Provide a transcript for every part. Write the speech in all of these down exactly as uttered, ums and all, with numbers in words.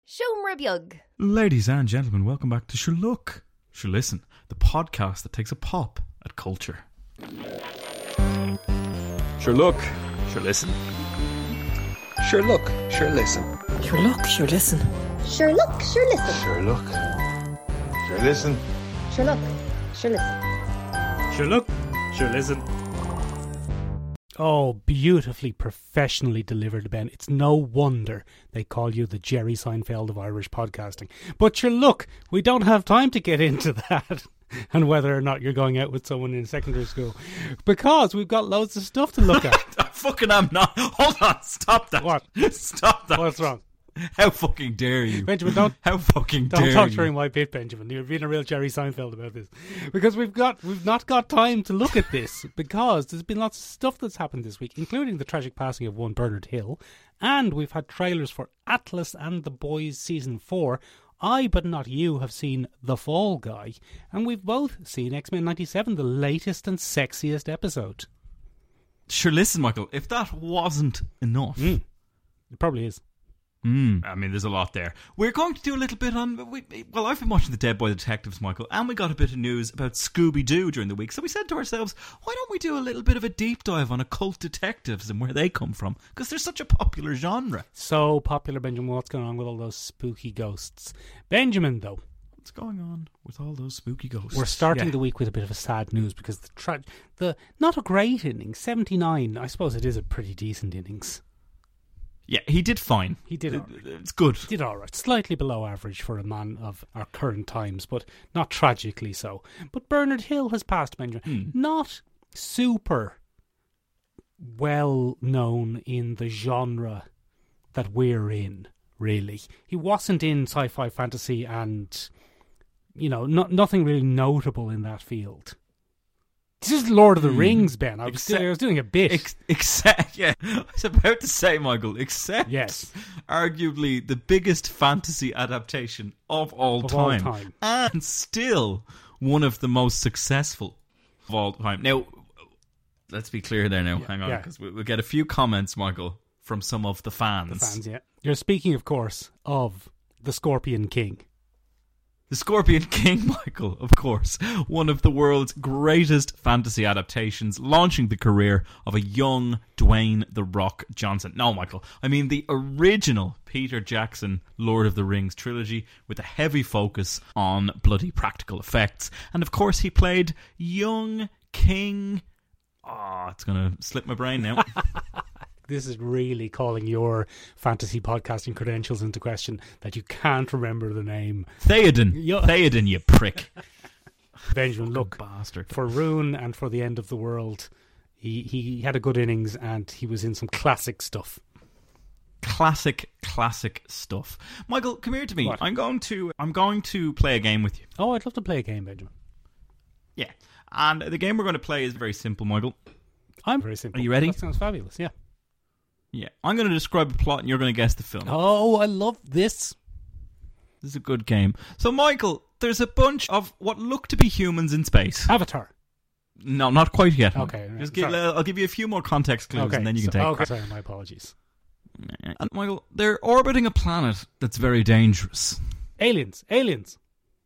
Siomra beag. Ladies and gentlemen, welcome back to Sure Look, Sure Listen, the podcast that takes a pop at culture. Sure look, sure listen. Sure look, sure listen. Sure look, sure listen. Sure look, sure listen. Sure look, sure listen. Sure look, sure listen. Sure look, sure listen. Oh, beautifully professionally delivered, Ben. It's no wonder they call you the Jerry Seinfeld of Irish podcasting. But sure look, we don't have time to get into that and whether or not you're going out with someone in secondary school, because we've got loads of stuff to look at. I fucking am not. Hold on, stop that. What? Stop that. What's wrong? How fucking dare you? Benjamin, don't How fucking don't dare talk you? during my bit, Benjamin. You're being a real Jerry Seinfeld about this, because we've got we've not got time to look at this, because there's been lots of stuff that's happened this week, including the tragic passing of one Bernard Hill, and we've had trailers for Atlas and the Boys season four. I, but not you, have seen The Fall Guy, and we've both seen X-Men ninety-seven, the latest and sexiest episode. Sure, listen, Michael, if that wasn't enough... Mm. It probably is. Mm, I mean, there's a lot there. We're going to do a little bit on... We, well, I've been watching The Dead Boy Detectives, Michael, and we got a bit of news about Scooby-Doo during the week. So we said to ourselves, why don't we do a little bit of a deep dive on occult detectives and where they come from? Because they're such a popular genre. So popular, Benjamin. What's going on with all those spooky ghosts? Benjamin, though. What's going on with all those spooky ghosts? We're starting Yeah. the week with a bit of a sad news, because the tra- the not a great innings, seventy-nine. I suppose it is a pretty decent innings. Yeah, he did fine. He did It- all right. It's good. He did all right. Slightly below average for a man of our current times, but not tragically so. But Bernard Hill has passed, Benjamin. Not super well known in the genre that we're in, really. He wasn't in sci-fi fantasy and, you know, no, nothing really notable in that field. This is Lord of the Hmm. Rings, Ben. I was, Except- doing, I was doing a bit. Ex- except, yeah, I was about to say, Michael, except Yes. arguably the biggest fantasy adaptation of all, Of all time, time. and still one of the most successful of all time. Now, let's be clear there now. Yeah, Hang on, yeah. because we, we'll get a few comments, Michael, from some of the fans. The fans, yeah. You're speaking, of course, of the Scorpion King. The Scorpion King, Michael, of course, one of the world's greatest fantasy adaptations, launching the career of a young Dwayne "The Rock" Johnson. No, Michael, I mean the original Peter Jackson Lord of the Rings trilogy, with a heavy focus on bloody practical effects. And of course he played young King... Oh, it's going to slip my brain now. This is really calling your fantasy podcasting credentials into question, that you can't remember the name. Theoden. Yo- Theoden, you prick. Benjamin, look, Bastard. for Rune and for the end of the world, he, he had a good innings and he was in some classic stuff. Classic, classic stuff. Michael, come here to me. What? I'm going to I'm going to play a game with you. Oh, I'd love to play a game, Benjamin. Yeah. And the game we're going to play is very simple, Michael. I'm very simple. Are you ready? That sounds fabulous, yeah. Yeah. I'm going to describe a plot and you're going to guess the film. Oh, I love this. This is a good game. So, Michael, there's a bunch of what look to be humans in space. Avatar. No, not quite yet. Okay, right. Just give, Sorry. uh, I'll give you a few more context clues Okay, and then you can so- take okay. crack. Sorry, my apologies. And, Michael, they're orbiting a planet that's very dangerous. Aliens. Aliens.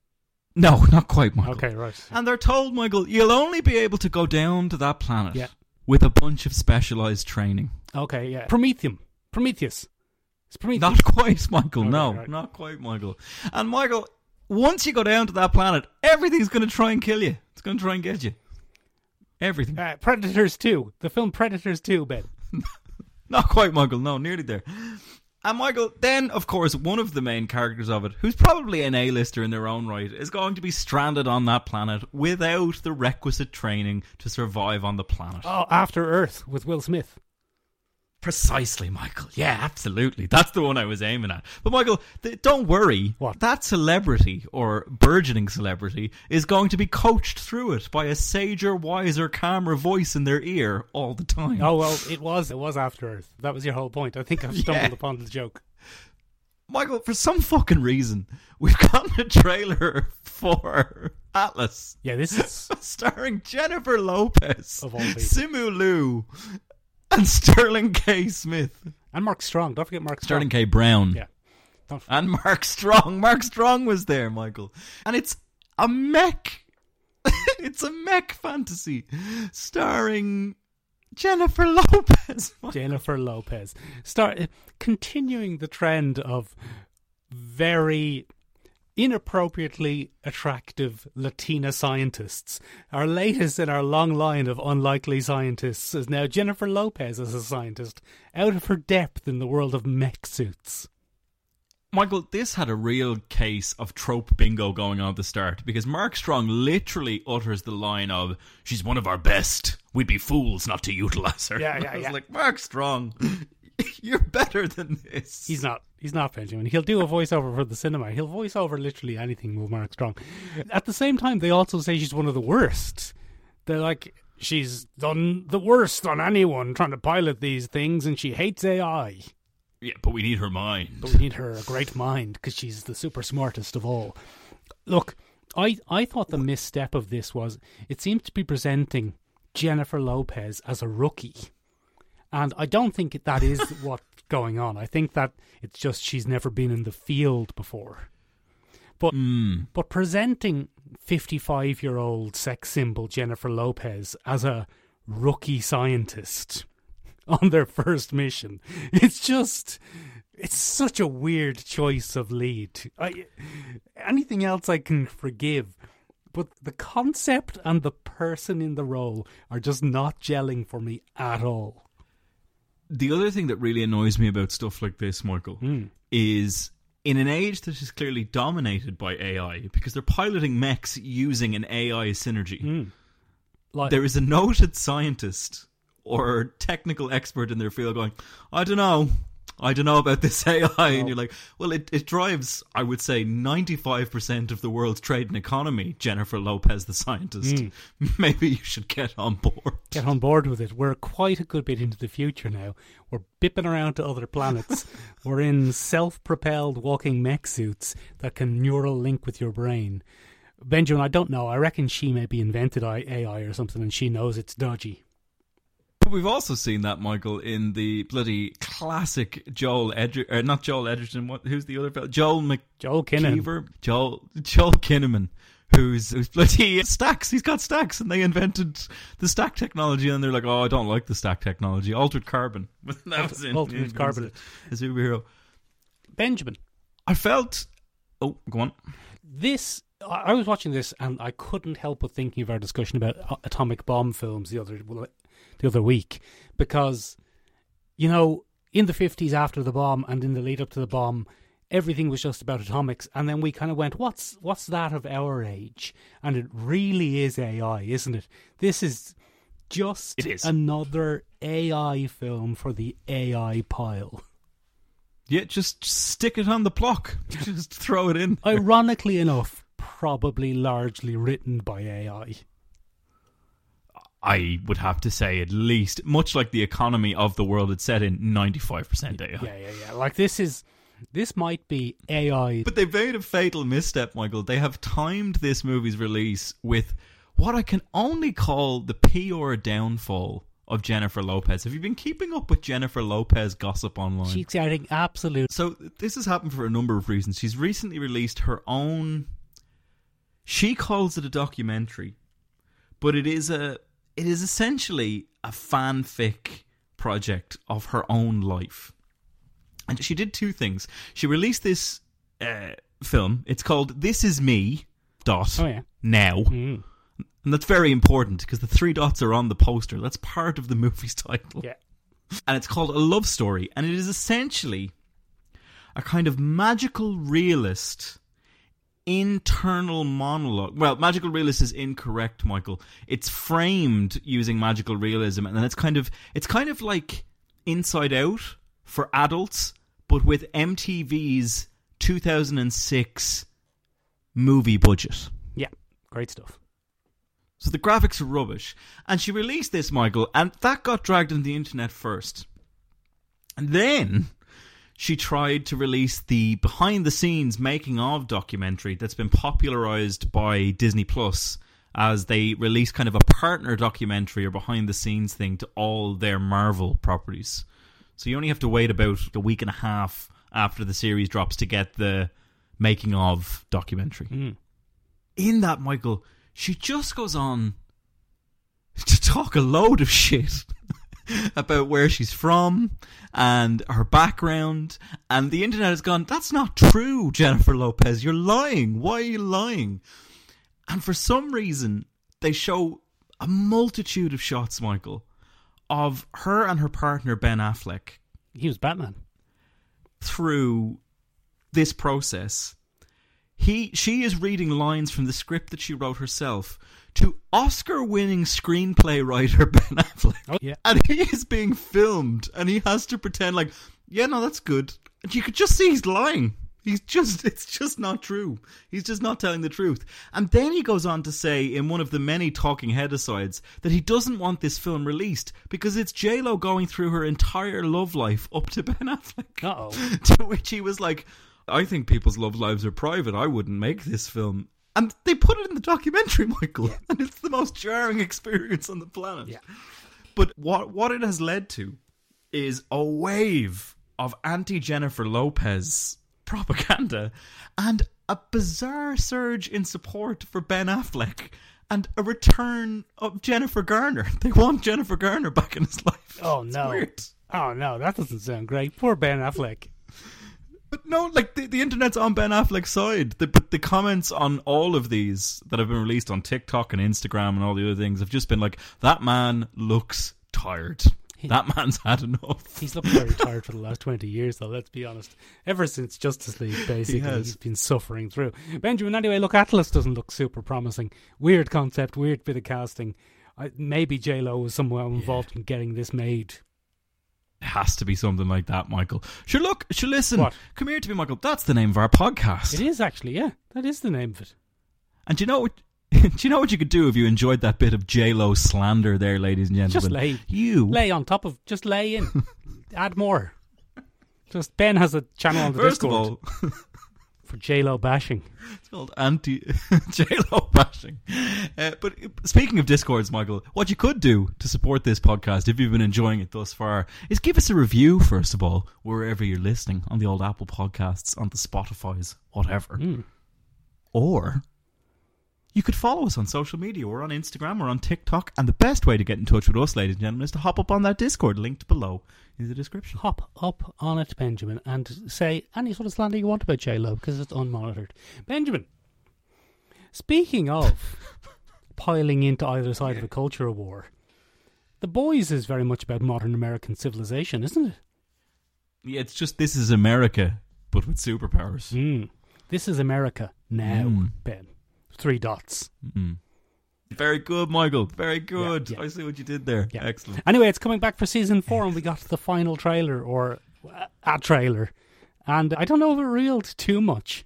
No, not quite, Michael. Okay, right. And they're told, Michael, you'll only be able to go down to that planet Yeah. with a bunch of specialised training. Okay, yeah. Prometheum. Prometheus. It's Prometheus. Not quite, Michael. Okay, no, right. not quite, Michael. And Michael, once you go down to that planet, everything's going to try and kill you. It's going to try and get you. Everything. Uh, Predators two. The film Predators two, Ben. Not quite, Michael. No, nearly there. And Michael, then, of course, one of the main characters of it, who's probably an A-lister in their own right, is going to be stranded on that planet without the requisite training to survive on the planet. Oh, After Earth with Will Smith. Precisely, Michael. Yeah, absolutely. That's the one I was aiming at. But Michael, th- don't worry. What? That celebrity, or burgeoning celebrity, is going to be coached through it by a sager, wiser, calmer voice in their ear all the time. Oh, well, it was. It was After Earth. That was your whole point. I think I've stumbled Yeah. upon the joke. Michael, for some fucking reason, we've gotten a trailer for Atlas, Yeah, this is... starring Jennifer Lopez, Of all people. Simu Liu, and Sterling K. Smith. And Mark Strong. Don't forget Mark Strong. Sterling K. Brown. Yeah. And Mark Strong. Mark Strong was there, Michael. And it's a mech. It's a mech fantasy starring Jennifer Lopez. Jennifer Lopez. Start continuing the trend of very inappropriately attractive Latina scientists. Our latest in our long line of unlikely scientists is now Jennifer Lopez as a scientist, out of her depth in the world of mech suits. Michael, this had a real case of trope bingo going on at the start, because Mark Strong literally utters the line of, "She's one of our best. We'd be fools not to utilise her." Yeah, yeah, I was yeah. like, Mark Strong, you're better than this. He's not. He's not, Benjamin. He'll do a voiceover for the cinema. He'll voice over literally anything with Mark Strong. At the same time, they also say she's one of the worst. They're like, she's done the worst on anyone trying to pilot these things, and she hates A I. Yeah, but we need her mind. But we need her a great mind, because she's the super smartest of all. Look, I, I thought the misstep of this was, it seems to be presenting Jennifer Lopez as a rookie. And I don't think that is what's going on. I think that it's just she's never been in the field before. But Mm. but presenting fifty-five-year-old sex symbol Jennifer Lopez as a rookie scientist on their first mission, it's just, it's such a weird choice of lead. I, anything else I can forgive, but the concept and the person in the role are just not gelling for me at all. The other thing that really annoys me about stuff like this, Michael, Mm. is in an age that is clearly dominated by A I, because they're piloting mechs using an A I synergy, Mm. Like, there is a noted scientist or technical expert in their field going, I don't know, I don't know about this A I. And you're like, well, it, it drives, I would say, ninety-five percent of the world's trade and economy, Jennifer Lopez, the scientist. Mm. Maybe you should get on board. get on board with it. We're quite a good bit into the future now. We're bipping around to other planets. We're in self-propelled walking mech suits that can neural link with your brain. Benjamin, I don't know. I reckon she maybe invented A I or something, and she knows it's dodgy. But we've also seen that, Michael, in the bloody classic Joel Edgerton, or not Joel Edgerton, what, who's the other fellow? Joel McKeever? Joel Kinnaman. Joel, Joel Kinnaman, who's, who's bloody stacks. He's got stacks, and they invented the stack technology, and they're like, oh, I don't like the stack technology. Altered carbon. That was in, Altered in, carbon. A superhero. Benjamin, I felt... Oh, go on. this... I I was watching this, and I couldn't help but thinking of our discussion about a- atomic bomb films the other the other week, because, you know, in the fifties after the bomb and in the lead up to the bomb, everything was just about atomics, and then we kind of went, what's what's that of our age? And it really is A I, isn't it? This is just It is. another A I film for the A I pile. Yeah, just stick it on the block. Just throw it in. Ironically enough, probably largely written by A I. I would have to say, at least, much like the economy of the world it's set in, ninety-five percent A I. Yeah, yeah, yeah. Like, this is... This might be A I... But they've made a fatal misstep, Michael. They have timed this movie's release with what I can only call the P R downfall of Jennifer Lopez. Have you been keeping up with Jennifer Lopez gossip online? She's getting absolute... So this has happened for a number of reasons. She's recently released her own... She calls it a documentary, but it is a it is essentially a fanfic project of her own life. And she did two things. She released this uh, film. It's called This Is Me, dot, Oh, yeah. now. Mm. And that's very important, because the three dots are on the poster. That's part of the movie's title. Yeah. And it's called A Love Story. And it is essentially a kind of magical realist internal monologue. Well, magical realist is incorrect, Michael. It's framed using magical realism, and then it's kind of it's kind of like Inside Out for adults, but with M T V's two thousand six movie budget. Yeah. Great stuff. So the graphics are rubbish. And she released this, Michael, and that got dragged on the internet first. And then she tried to release the behind-the-scenes making-of documentary that's been popularised by Disney Plus, as they release kind of a partner documentary or behind-the-scenes thing to all their Marvel properties. So you only have to wait about a week and a half after the series drops to get the making of documentary. Mm. In that, Michael, she just goes on to talk a load of shit about where she's from and her background, and the internet has gone, that's not true, Jennifer Lopez, you're lying, why are you lying? And for some reason they show a multitude of shots, Michael, of her and her partner Ben Affleck He was Batman. through this process. He, she is reading lines from the script that she wrote herself to Oscar-winning screenplay writer Ben Affleck. Oh, yeah. And he is being filmed, and he has to pretend like, yeah, no, that's good. And you could just see he's lying. He's just, it's just not true. He's just not telling the truth. And then he goes on to say in one of the many talking head asides that he doesn't want this film released because it's J-Lo going through her entire love life up to Ben Affleck. Uh-oh. To which he was like, I think people's love lives are private. I wouldn't make this film. And they put it in the documentary, Michael. Yeah. And it's the most jarring experience on the planet. Yeah. But what what it has led to is a wave of anti-Jennifer Lopez propaganda and a bizarre surge in support for Ben Affleck and a return of Jennifer Garner. They want Jennifer Garner back in his life. Oh, It's no. weird. Oh, no, that doesn't sound great. Poor Ben Affleck. But no, like, the, the internet's on Ben Affleck's side. The, but the comments on all of these that have been released on TikTok and Instagram and all the other things have just been like, that man looks tired. He- that man's had enough. He's looked very tired for the last twenty years, though, let's be honest. Ever since Justice League, basically, has. he's been suffering through. Benjamin, anyway, look, Atlas doesn't look super promising. Weird concept, weird bit of casting. I, maybe J-Lo was somehow involved in getting this made. It has to be something like that, Michael. Sure, look, sure, listen. What? Come here to me, Michael. That's the name of our podcast. It is, actually, yeah. That is the name of it. And do you know what? Do you know what you could do if you enjoyed that bit of J-Lo slander there, ladies and gentlemen? Just lay. You. Lay on top of, just lay in. Add more. Just, Ben has a channel on the First Discord of all, for J-Lo bashing. it's called anti J-Lo bashing. Uh, but speaking of Discords, Michael, what you could do to support this podcast, if you've been enjoying it thus far, is give us a review, first of all, wherever you're listening, on the old Apple Podcasts, on the Spotify's, whatever. Mm. Or you could follow us on social media. We're on Instagram, we're on TikTok, and the best way to get in touch with us, ladies and gentlemen, is to hop up on that Discord linked below in the description. Hop up on it, Benjamin, and say any sort of slander you want about J-Lo, because it's unmonitored. Benjamin, speaking of piling into either side of a culture war, The Boys is very much about modern American civilization, isn't it? Yeah, it's just This Is America, but with superpowers. Mm. This is America now, Mm. Ben. Three dots. Mm. Very good, Michael. Very good. Yeah, yeah. I see what you did there. Yeah. Excellent. Anyway, it's coming back for season four, and we got the final trailer, or a trailer. And I don't know if it reeled too much.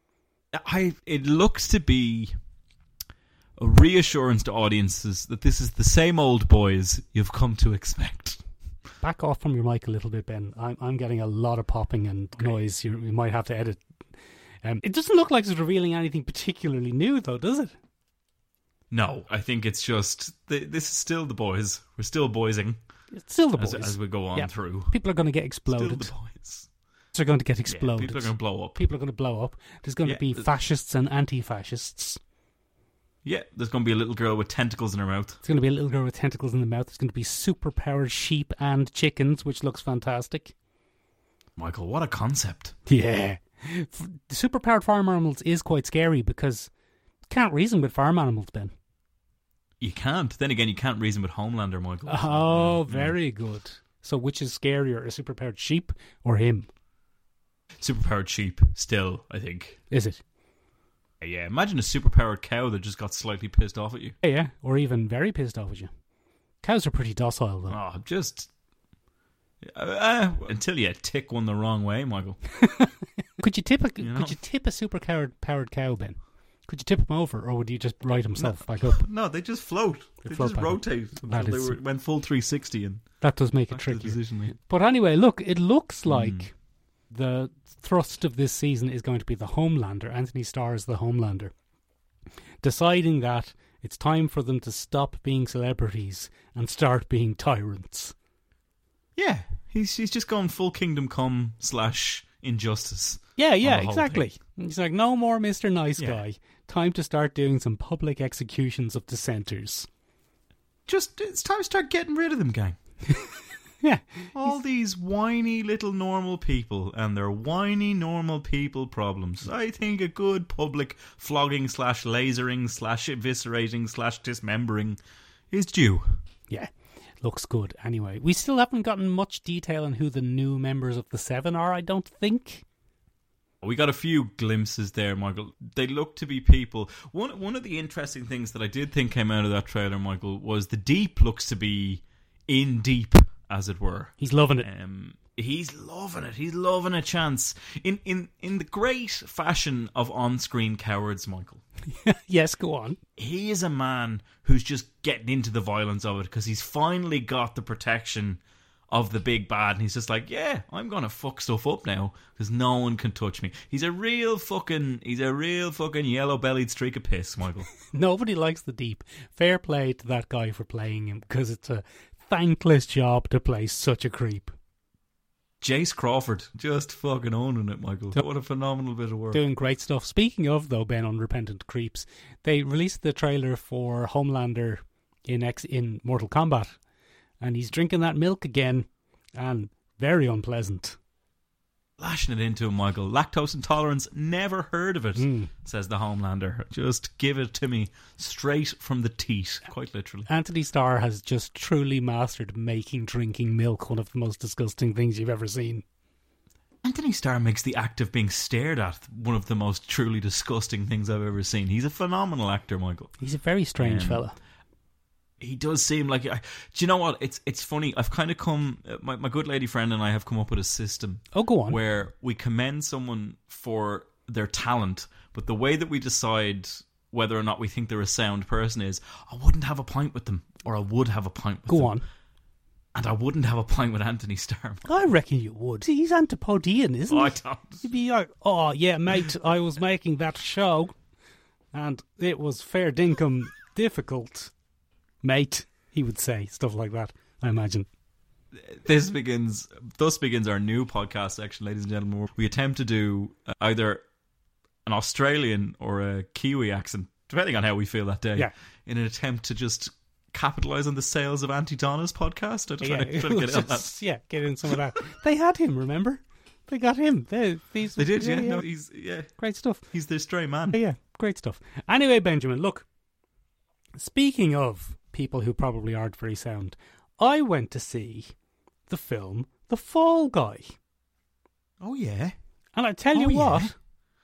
I. It looks to be a reassurance to audiences that this is the same old Boys you've come to expect. Back off from your mic a little bit, Ben. I'm, I'm getting a lot of popping and noise. You, you might have to edit. Um, it doesn't look like it's revealing anything particularly new, though, does it? No, I think it's just th- this is still the Boys. We're still boysing It's still the boys. as, as we go on Yeah. through. People are going to get Still exploded. the Boys. They're going to get Yeah, exploded. people are going to blow up. People are going to blow up. There's going Yeah, to be there's- fascists and anti-fascists. Yeah, there's going to be a little girl with tentacles in her mouth. There's going to be a little girl with tentacles in the mouth. There's going to be super-powered sheep and chickens, which looks fantastic. Michael, what a concept. Yeah. F- The super-powered farm animals is quite scary because you can't reason with farm animals, Ben. You can't. Then again, you can't reason with Homelander, Michael. Oh, Mm, very good. So which is scarier, a super-powered sheep or him? Superpowered sheep, still, I think. Is it? Yeah, imagine a superpowered cow that just got slightly pissed off at you. Yeah, yeah. Or even very pissed off with you. Cows are pretty docile, though. Oh, just... Uh, uh, until you tick one the wrong way, Michael. Could you tip a You know? Could you tip a super-powered powered cow, Ben? Could you tip him over, or would you just ride himself back up? No, they just float. They They, float just back up. rotate That until they is- were, went full three sixty and That does make it back to the tricky. decision making. But anyway, look, it looks Hmm. like the thrust of this season is going to be the Homelander. Anthony Starr is the Homelander. Deciding that it's time for them to stop being celebrities and start being tyrants. Yeah, he's he's just gone full Kingdom Come slash injustice. Yeah, on yeah, the whole exactly. thing. He's like, no more Mister Nice Yeah. Guy. Time to start doing some public executions of dissenters. Just, it's time to start getting rid of them, gang. Yeah. All these whiny little normal people and their whiny normal people problems. I think a good public flogging slash lasering slash eviscerating slash dismembering is due. Yeah. Looks good. Anyway, we still haven't gotten much detail on who the new members of the Seven are, I don't think. We got a few glimpses there, Michael. They look to be people. One one of the interesting things that I did think came out of that trailer, Michael, was the Deep looks to be in deep, as it were. He's loving it. Um, he's loving it. He's loving a chance. In in in the great fashion of on-screen cowards, Michael. Yes, go on. He is a man who's just getting into the violence of it because he's finally got the protection of the big bad, and he's just like, yeah, I'm gonna fuck stuff up now because no one can touch me. He's a real fucking, he's a real fucking yellow-bellied streak of piss, Michael. Nobody likes the Deep. Fair play to that guy for playing him, because it's a thankless job to play such a creep. Jace Crawford just fucking owning it, Michael. What a phenomenal bit of work. Doing great stuff. Speaking of, though, Ben, unrepentant creeps, they released the trailer for Homelander in X in Mortal Kombat, and he's drinking that milk again, and very unpleasant. Lashing it into him, Michael. Lactose intolerance, never heard of it, Mm. says the Homelander. Just give it to me straight from the teat, quite literally. Anthony Starr has just truly mastered making drinking milk one of the most disgusting things you've ever seen. Anthony Starr makes the act of being stared at one of the most truly disgusting things I've ever seen. He's a phenomenal actor, Michael. He's a very strange Um, fella. He does seem like... I, do you know what? It's it's funny. I've kind of come... My, my good lady friend and I have come up with a system Oh, go on. where we commend someone for their talent, but the way that we decide whether or not we think they're a sound person is, I wouldn't have a pint with them, or I would have a pint with Go them. on. And I wouldn't have a pint with Anthony Starr. I reckon you would. See, he's Antipodean, isn't Oh, he? I don't. He'd be like, oh, yeah, mate, I was making that show, and it was fair dinkum difficult, mate, he would say. Stuff like that, I imagine. This begins, thus begins our new podcast section, ladies and gentlemen, where we attempt to do uh, either an Australian or a Kiwi accent, depending on how we feel that day, Yeah. in an attempt to just capitalise on the sales of Auntie Donna's podcast. I'm trying, Yeah, to, trying to get in on that. just- yeah, get in some of that. They had him, remember? They got him. They, these, They did, yeah. No, he's yeah, Great stuff. he's the stray man. Yeah, great stuff. Anyway, Benjamin, look, speaking of people who probably aren't very sound, I went to see the film The Fall Guy. Oh yeah. And I tell you Oh, yeah. what,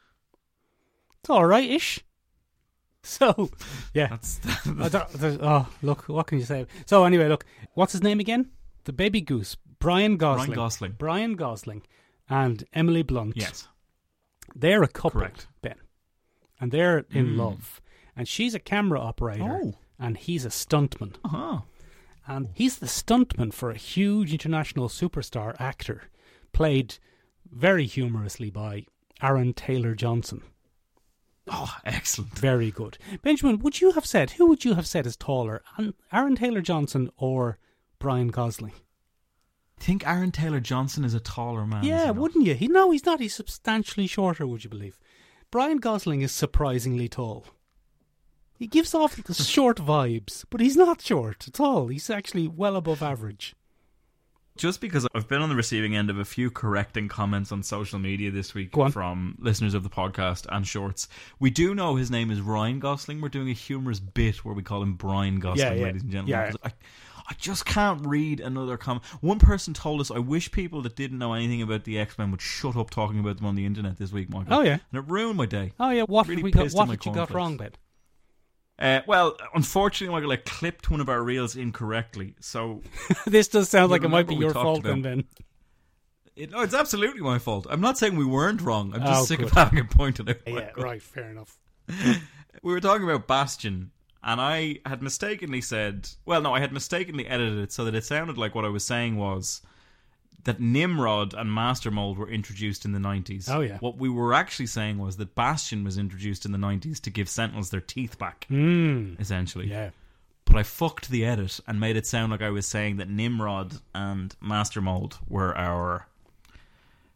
it's all right-ish. So, yeah. That's I don't- there's- oh, look, what can you say? So anyway, look, what's his name again? The baby goose, Brian Gosling. Ryan Gosling. Brian Gosling and Emily Blunt. Yes. They're a couple, Correct. Ben. And they're in Mm. love. And she's a camera operator. Oh. And he's a stuntman. Uh-huh. And he's the stuntman for a huge international superstar actor, played very humorously by Aaron Taylor Johnson. Oh, excellent. Very good. Benjamin, would you have said, who would you have said is taller, An- Aaron Taylor Johnson or Brian Gosling? I think Aaron Taylor Johnson is a taller man. is Yeah, he not? wouldn't you? He, no, he's not. He's substantially shorter, would you believe? Brian Gosling is surprisingly tall. He gives off the short vibes, but he's not short at all. He's actually well above average. Just because I've been on the receiving end of a few correcting comments on social media this week Go on. from listeners of the podcast and shorts, we do know his name is Ryan Gosling. We're doing a humorous bit where we call him Brian Gosling, Yeah, yeah. ladies and gentlemen. Yeah. Because I, I just can't read another comment. One person told us, I wish people that didn't know anything about the X-Men would shut up talking about them on the internet this week, Michael. Oh, yeah. And it ruined my day. Oh, yeah. What, Really have we got, pissed what in my had you got cornflakes. wrong, Ben? Uh, well, unfortunately, Michael, I clipped one of our reels incorrectly, so... This does sound You like it might remember be we your talked fault, about- then, Ben. It, no, it's absolutely my fault. I'm not saying we weren't wrong. I'm just Oh, sick good. of having it pointed out. Yeah, Michael. right. Fair enough. We were talking about Bastion, and I had mistakenly said... Well, no, I had mistakenly edited it so that it sounded like what I was saying was that Nimrod and Master Mold were introduced in the nineties. Oh, yeah. What we were actually saying was that Bastion was introduced in the nineties to give Sentinels their teeth back, Mm. essentially. Yeah. But I fucked the edit and made it sound like I was saying that Nimrod and Master Mold were our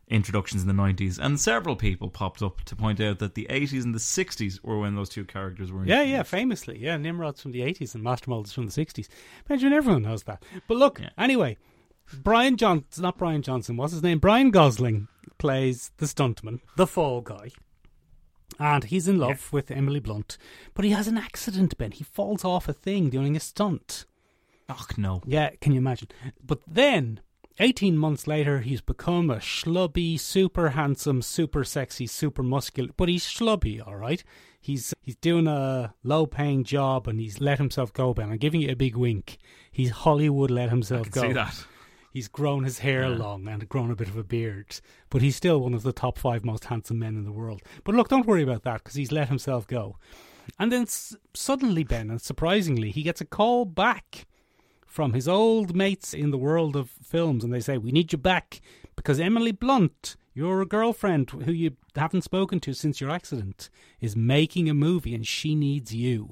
introductions in the nineties, and several people popped up to point out that the eighties and the sixties were when those two characters were Yeah, introduced. yeah, famously. Yeah, Nimrod's from the eighties and Master Mold is from the sixties. Imagine everyone knows that. But look, Yeah. anyway, Brian Johnson, not Brian Johnson, what's his name? Brian Gosling plays the stuntman, the fall guy. And he's in love Yeah. with Emily Blunt. But he has an accident, Ben. He falls off a thing doing a stunt. Och, no. Yeah, can you imagine? But then, eighteen months later, he's become a schlubby, super handsome, super sexy, super muscular. But he's schlubby, all right? He's he's doing a low-paying job and he's let himself go, Ben. I'm giving you a big wink. He's Hollywood let I himself can go. see that. He's grown his hair Yeah. long and grown a bit of a beard. But he's still one of the top five most handsome men in the world. But look, don't worry about that because he's let himself go. And then s- suddenly, Ben, and surprisingly, he gets a call back from his old mates in the world of films, and they say, we need you back because Emily Blunt, your girlfriend who you haven't spoken to since your accident, is making a movie and she needs you.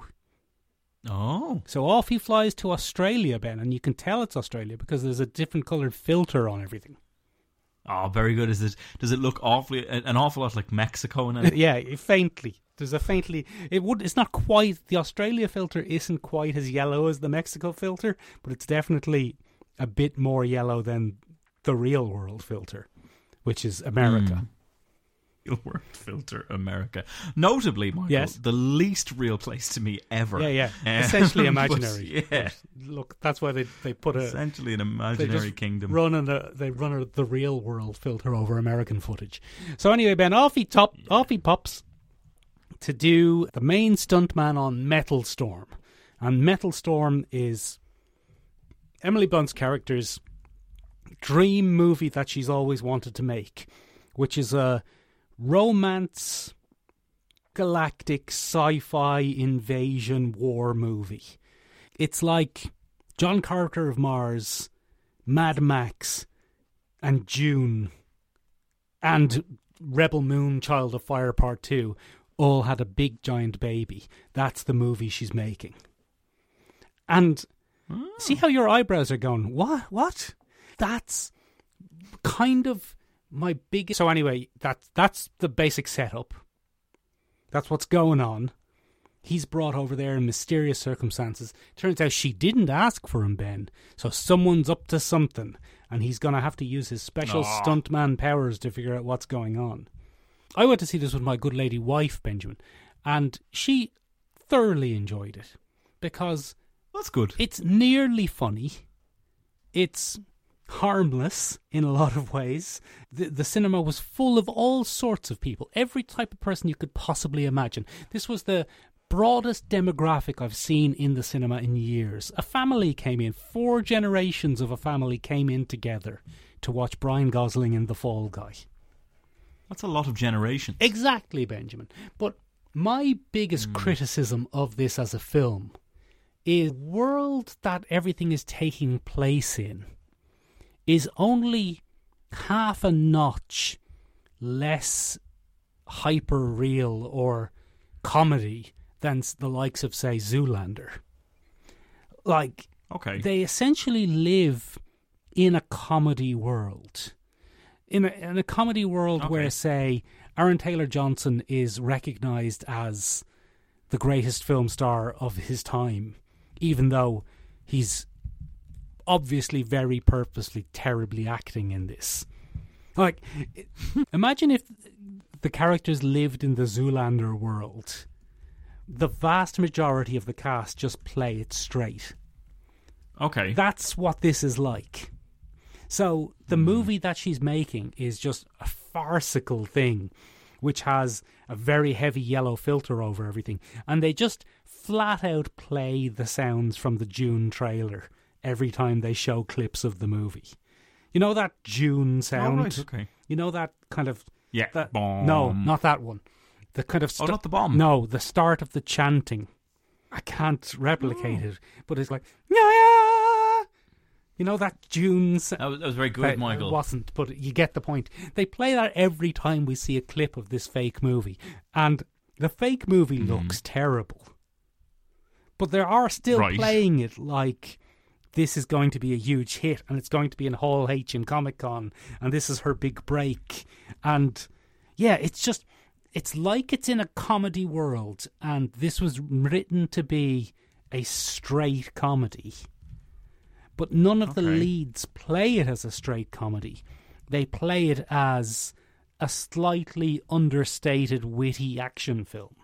Oh. So off he flies to Australia, Ben, and you can tell it's Australia because there's a different coloured filter on everything. Oh, very good. Is it? Does it look awfully an awful lot like Mexico now? Yeah, faintly. There's a faintly. It would. It's not quite. The Australia filter isn't quite as yellow as the Mexico filter, but it's definitely a bit more yellow than the real world filter, which is America. Mm. Real world filter America. Notably, Michael, Yes. the least real place to me ever. Yeah, yeah. Um, Essentially but, imaginary. yeah. But look, that's why they they put a. Essentially an They imaginary just kingdom. run a, they run a, the real world filter over American footage. So anyway, Ben, off he top, off he pops to do the main stuntman on Metal Storm, and Metal Storm is Emily Blunt's character's dream movie that she's always wanted to make, which is a romance, galactic sci-fi invasion war movie. It's like John Carter of Mars, Mad Max, and Dune, and Rebel Moon, Child of Fire Part two all had a big giant baby. That's the movie she's making. And Oh. see how your eyebrows are going, what? What? That's kind of my biggest... So anyway, that's, that's the basic setup. That's what's going on. He's brought over there in mysterious circumstances. Turns out she didn't ask for him, Ben. So someone's up to something. And he's going to have to use his special Aw. stuntman powers to figure out what's going on. I went to see this with my good lady wife, Benjamin. And she thoroughly enjoyed it. Because That's good. it's nearly funny. It's harmless in a lot of ways. The, the cinema was full of all sorts of people. Every type of person you could possibly imagine. This was the broadest demographic I've seen in the cinema in years. A family came in. Four generations of a family came in together to watch Brian Gosling in The Fall Guy. That's a lot of generations. Exactly, Benjamin. But my biggest criticism of this as a film is the world that everything is taking place in is only half a notch less hyper real or comedy than s- the likes of, say, Zoolander. Like, Okay. they essentially live in a comedy world. In a, in a comedy world Okay. where, say, Aaron Taylor-Johnson is recognised as the greatest film star of his time, even though he's obviously very purposely terribly acting in this. Like, imagine if the characters lived in the Zoolander world. The vast majority of the cast just play it straight. Okay. That's what this is like. So the movie that she's making is just a farcical thing, which has a very heavy yellow filter over everything. And they just flat out play the sounds from the Dune trailer every time they show clips of the movie. You know that Dune sound? Oh, right, okay. You know that kind of... Yeah. That, Bomb. no, not that one. The kind of... Oh, not the bomb. No, the start of the chanting. I can't replicate it, but it's like... Yeah, yeah. You know that Dune sound? That was, that was very good, It Michael. wasn't, but you get the point. They play that every time we see a clip of this fake movie. And the fake movie Mm. looks terrible. But they are still Right. playing it like this is going to be a huge hit, and it's going to be in Hall H in Comic Con, and this is her big break. And yeah, it's just, it's like it's in a comedy world, and this was written to be a straight comedy. But none of Okay. the leads play it as a straight comedy. They play it as a slightly understated, witty action film.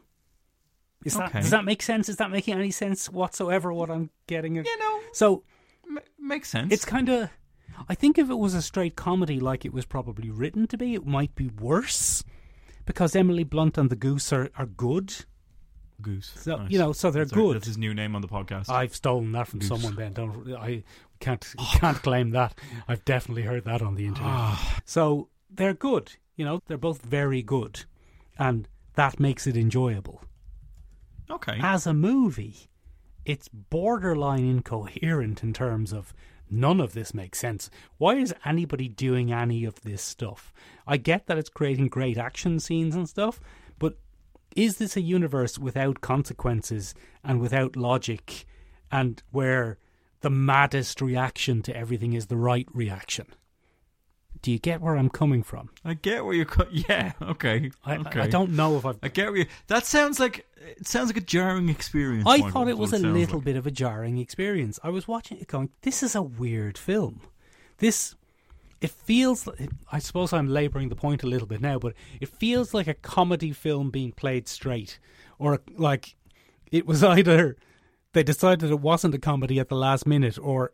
Is that, Okay. Does that make sense? Is that making any sense whatsoever, what I'm getting at? You know, So m- makes sense. it's kind of... I think if it was a straight comedy like it was probably written to be, it might be worse. Because Emily Blunt and the Goose are, are good. Goose. So, Nice. you know, so they're That's our- good. That's his new name on the podcast. I've stolen that from Goose. someone. Then don't I can't can't claim that. I've definitely heard that on the internet. Ah. So they're good. You know, they're both very good, and that makes it enjoyable. Okay. As a movie, it's borderline incoherent in terms of none of this makes sense. Why is anybody doing any of this stuff? I get that it's creating great action scenes and stuff, but is this a universe without consequences and without logic, and where the maddest reaction to everything is the right reaction? Do you get where I'm coming from? I get where you're. Co- yeah. Okay. I, okay. I don't know if I've... I get where you. That sounds like it sounds like a jarring experience. I Michael, thought it is was what a sounds little like. bit of a jarring experience. I was watching it going, this is a weird film. This, it feels, I suppose I'm labouring the point a little bit now, but it feels like a comedy film being played straight. Or like it was either they decided it wasn't a comedy at the last minute, or...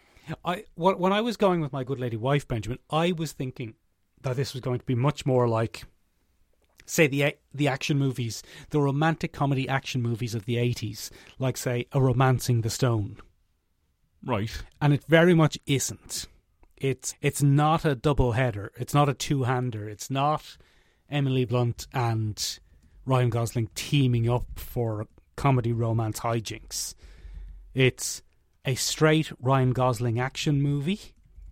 I what, when I was going with my good lady wife, Benjamin, I was thinking that this was going to be much more like, say, the the action movies, the romantic comedy action movies of the eighties, like, say, A Romancing the Stone. Right. And it very much isn't. It's it's not a double header. It's not a two-hander. It's not Emily Blunt and Ryan Gosling teaming up for comedy romance hijinks. It's a straight Ryan Gosling action movie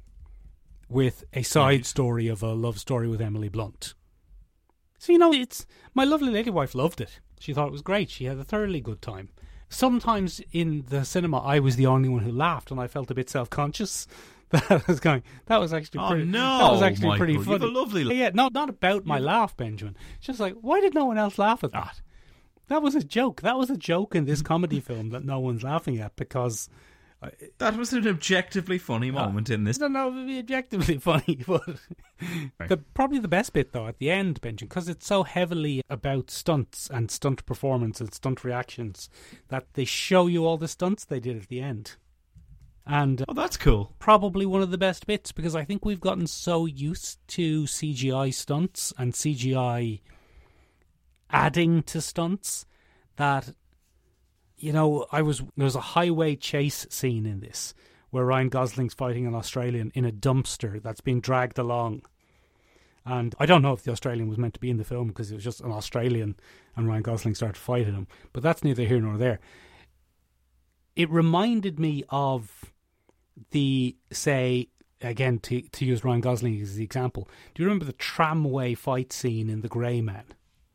with a side Right. story of a love story with Emily Blunt. So, you know, it's my lovely lady wife loved it. She thought it was great. She had a thoroughly good time. Sometimes in the cinema, I was the only one who laughed, and I felt a bit self-conscious. That I was going, that was actually Oh, pretty, no, that was actually Michael, pretty you funny. have a lovely- Yeah, not, not about my laugh, Benjamin. It's just like, why did no one else laugh at that? That was a joke. That was a joke in this comedy film that no one's laughing at because... That was an objectively funny moment in this. I don't know if it'd be objectively funny, but Right. the, probably the best bit, though, at the end, Benjamin, because it's so heavily about stunts and stunt performance and stunt reactions that they show you all the stunts they did at the end. And Oh, that's cool. probably one of the best bits, because I think we've gotten so used to C G I stunts and C G I adding to stunts that... You know, I was there's a highway chase scene in this where Ryan Gosling's fighting an Australian in a dumpster that's being dragged along. And I don't know if the Australian was meant to be in the film because it was just an Australian and Ryan Gosling started fighting him. But that's neither here nor there. It reminded me of the, say, again, to, to use Ryan Gosling as the example, do you remember the tramway fight scene in The Grey Man?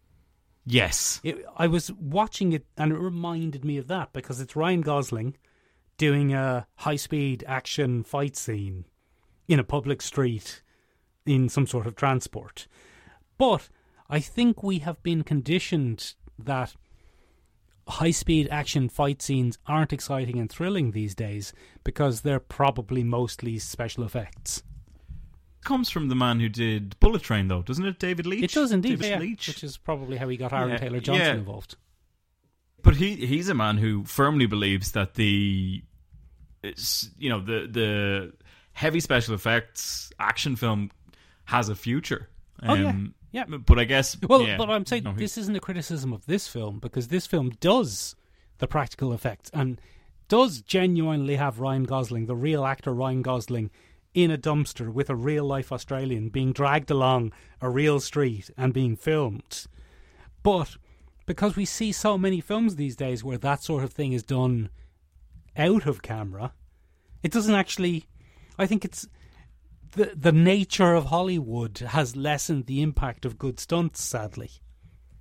Yes. It, I was watching it and it reminded me of that because it's Ryan Gosling doing a high-speed action fight scene in a public street in some sort of transport. But I think we have been conditioned that high-speed action fight scenes aren't exciting and thrilling these days because they're probably mostly special effects. Comes from the man who did Bullet Train, though, doesn't it? David Leitch. It does indeed, David yeah, Leitch. which is probably how he got Aaron Yeah, Taylor Johnson yeah. involved. But he he's a man who firmly believes that the it's, you know the the heavy special effects action film has a future. Oh, yeah. Um, Yeah. But I guess Well, yeah, but I'm saying no, he- this isn't a criticism of this film because this film does the practical effects and does genuinely have Ryan Gosling, the real actor Ryan Gosling, in a dumpster with a real-life Australian being dragged along a real street and being filmed. But because we see so many films these days where that sort of thing is done out of camera, it doesn't actually... I think it's... The, the nature of Hollywood has lessened the impact of good stunts, sadly.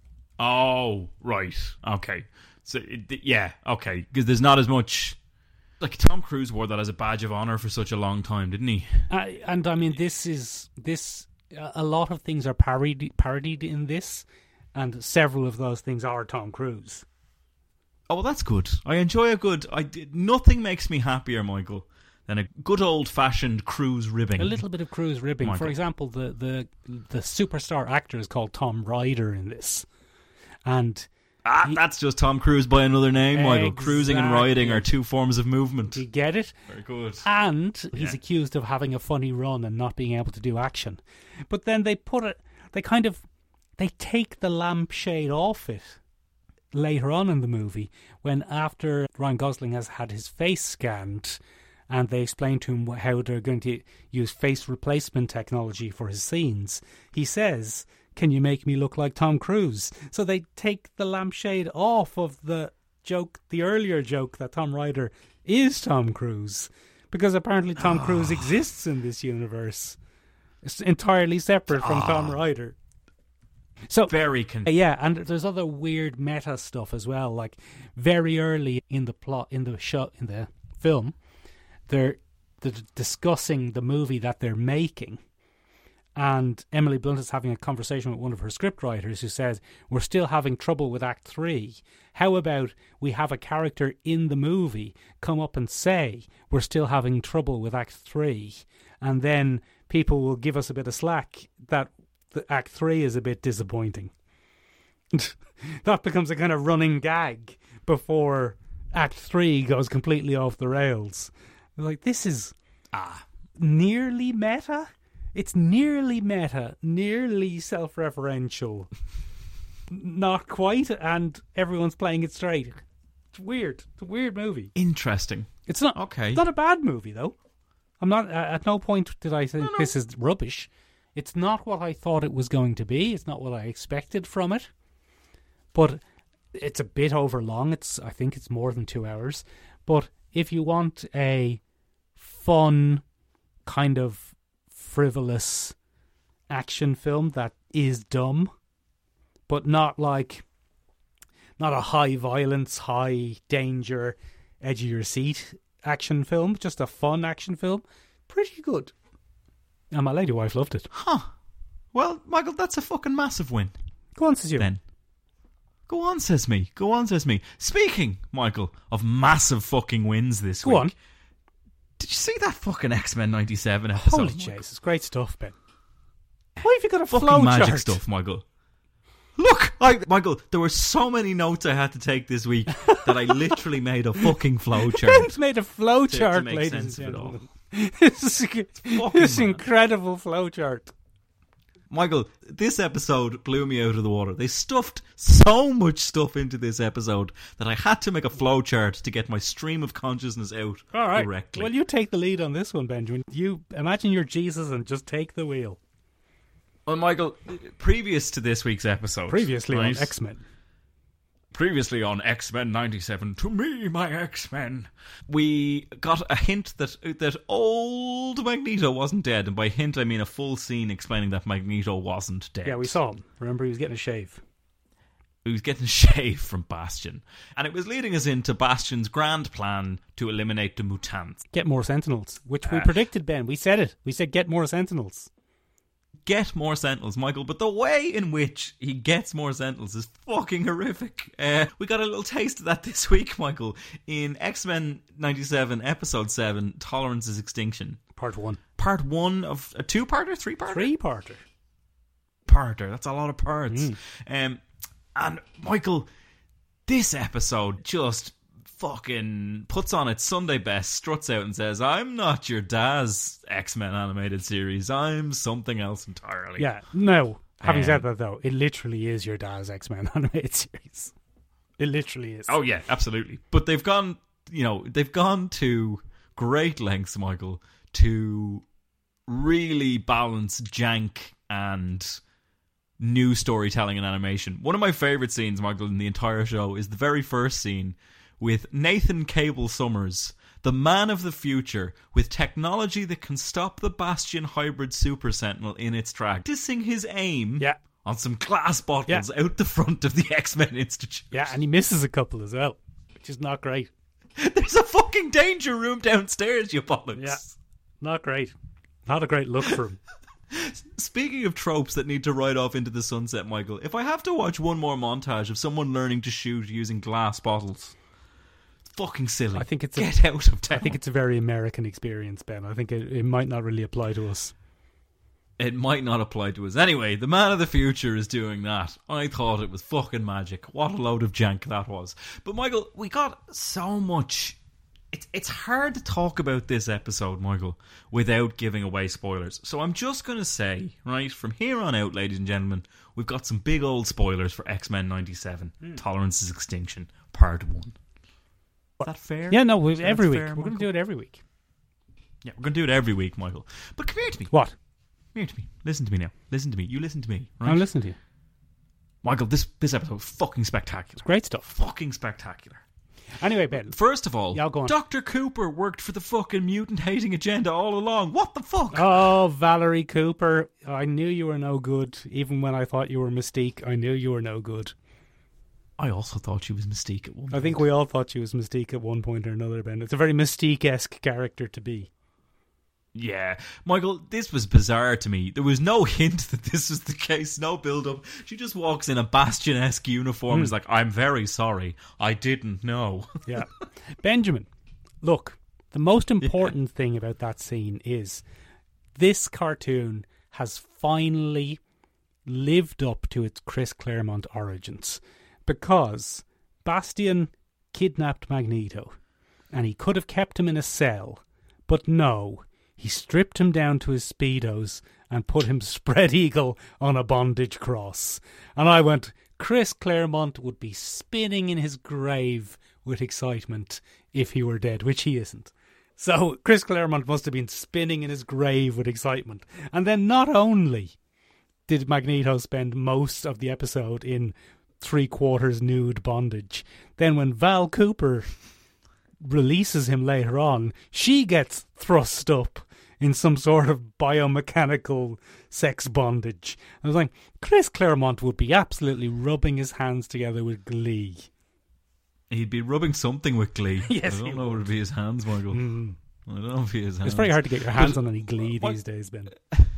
Oh, right. Okay. So it, yeah, okay. Because there's not as much Like, Tom Cruise wore that as a badge of honor for such a long time, didn't he? Uh, and I mean, this is this. A lot of things are parodied, parodied in this, and several of those things are Tom Cruise. Oh, well, that's good. I enjoy a good... I, nothing makes me happier, Michael, than a good old-fashioned Cruise ribbing. A little bit of Cruise ribbing. Michael. For example, the, the the superstar actor is called Tom Ryder in this. And... Ah, he, that's just Tom Cruise by another name, Michael. Exactly. Cruising and riding are two forms of movement. Do you get it? Very good. And he's Yeah. accused of having a funny run and not being able to do action. But then they put it... They kind of... They take the lampshade off it later on in the movie, when after Ryan Gosling has had his face scanned and they explain to him how they're going to use face replacement technology for his scenes, he says, "Can you make me look like Tom Cruise?" So they take the lampshade off of the joke, the earlier joke that Tom Ryder is Tom Cruise, because apparently Tom Cruise exists in this universe. It's entirely separate from Tom Ryder. So Very con- yeah, and there's other weird meta stuff as well. Like very early in the plot, in the show, in the film, they're they're discussing the movie that they're making, and Emily Blunt is having a conversation with one of her scriptwriters who says, "We're still having trouble with Act Three. How about we have a character in the movie come up and say we're still having trouble with Act Three, and then people will give us a bit of slack that." The Act Three is a bit disappointing." That becomes a kind of running gag before Act Three goes completely off the rails. Like, this is Ah. nearly meta. It's nearly meta, nearly self-referential. Not quite, and everyone's playing it straight. It's weird. It's a weird movie. Interesting. It's not Okay. It's not a bad movie though. I'm not. At no point did I think No, no. this is rubbish. It's not what I thought it was going to be. It's not what I expected from it. But it's a bit overlong. It's I think it's more than two hours. But if you want a fun, kind of frivolous action film that is dumb, but not like not a high violence, high danger, edge of your seat action film, just a fun action film, pretty good. And my lady wife loved it. Huh. Well, Michael, that's a fucking massive win. Go on, says you. Then. Go on, says me. Go on, says me. Speaking, Michael, of massive fucking wins this Go week. on. Did you see that fucking X-Men ninety-seven episode? Holy Jesus, great stuff, Ben. Why have you got a Fucking flow magic chart? stuff, Michael. Look, I, Michael, there were so many notes I had to take this week that I literally made a fucking flow chart. Ben's made a flow to chart, make ladies sense and of it all. gentlemen. This is fucking this mad. incredible flow chart. Michael, this episode blew me out of the water. They stuffed so much stuff into this episode that I had to make a flow chart to get my stream of consciousness out All right. correctly. Well, you take the lead on this one, Benjamin. You imagine you're Jesus and just take the wheel. Well, Michael, previous to this week's episode, Previously right? on X-Men. Previously on X-Men ninety-seven, to me, my X-Men, we got a hint that that old Magneto wasn't dead, and by hint I mean a full scene explaining that Magneto wasn't dead. Yeah, we saw him. Remember, he was getting a shave. He was getting shaved from Bastion, and it was leading us into Bastion's grand plan to eliminate the mutants. Get more Sentinels, which we Uh, predicted, Ben. We said it. We said get more Sentinels. Get more Sentinels, Michael, but the way in which he gets more Sentinels is fucking horrific. Uh, we got a little taste of that this week, Michael, in X-Men ninety-seven, Episode seven, Tolerance is Extinction. Part one. Part one of a two-parter, three-parter? Three-parter. Parter, that's a lot of parts. Mm. Um, and, Michael, this episode just fucking puts on its Sunday best, struts out and says, I'm not your Daz X-Men animated series, I'm something else entirely. Yeah, no. Having Um, said that, though, it literally is your dad's X-Men animated series. It literally is. Oh yeah, absolutely. But they've gone, you know, they've gone to great lengths, Michael, to really balance jank and new storytelling and animation. One of my favourite scenes, Michael, in the entire show is the very first scene with Nathan Cable Summers, the man of the future, with technology that can stop the Bastion hybrid Super Sentinel in its track, dissing his aim Yeah. on some glass bottles out the front of the X-Men Institute. Yeah, and he misses a couple as well, which is not great. There's a fucking danger room downstairs, you bollocks. Yeah. Not great. Not a great look for him. Speaking of tropes that need to ride off into the sunset, Michael, if I have to watch one more montage of someone learning to shoot using glass bottles, fucking silly. I think it's Get a, out of town. I think it's a very American experience, Ben. I think it, it might not really apply to us. It might not apply to us. Anyway, the man of the future is doing that. I thought it was fucking magic. What a load of jank that was. But Michael, we got so much... It's, it's hard to talk about this episode, Michael, without giving away spoilers. So I'm just going to say, right, from here on out, ladies and gentlemen, we've got some big old spoilers for X-Men ninety-seven, mm. Tolerance's Extinction, Part one. Is that fair? Yeah, no, we, every week. Fair, we're going to do it every week. Yeah, we're going to do it every week, Michael. But come here to me. What? Come here to me. Listen to me now. Listen to me. You listen to me, right? I'm listening to you. Michael, this, this episode was fucking spectacular. It's great stuff. Fucking spectacular. Anyway, Ben. First of all, yeah, go on. Doctor Cooper worked for the fucking mutant-hating agenda all along. What the fuck? Oh, Valerie Cooper. I knew you were no good. Even when I thought you were Mystique, I knew you were no good. I also thought she was Mystique at one point. I think we all thought she was Mystique at one point or another, Ben. It's a very Mystique-esque character to be. Yeah. Michael, this was bizarre to me. There was no hint that this was the case, no build-up. She just walks in a Bastion-esque uniform mm. and is like, I'm very sorry, I didn't know. Yeah. Benjamin, look, the most important yeah. thing about that scene is this cartoon has finally lived up to its Chris Claremont origins, because Bastion kidnapped Magneto and he could have kept him in a cell, but no, he stripped him down to his Speedos and put him spread eagle on a bondage cross. And I went, Chris Claremont would be spinning in his grave with excitement if he were dead, which he isn't. So Chris Claremont must have been spinning in his grave with excitement. And then not only did Magneto spend most of the episode in three-quarters nude bondage, then when Val Cooper releases him later on, she gets thrust up in some sort of biomechanical sex bondage. I was like, Chris Claremont would be absolutely rubbing his hands together with glee. He'd be rubbing something with glee. Yes, I don't know if it'd be his hands, Michael. Mm. I don't know if he his hands. It's very hard to get your hands but, on any glee what? these days, Ben.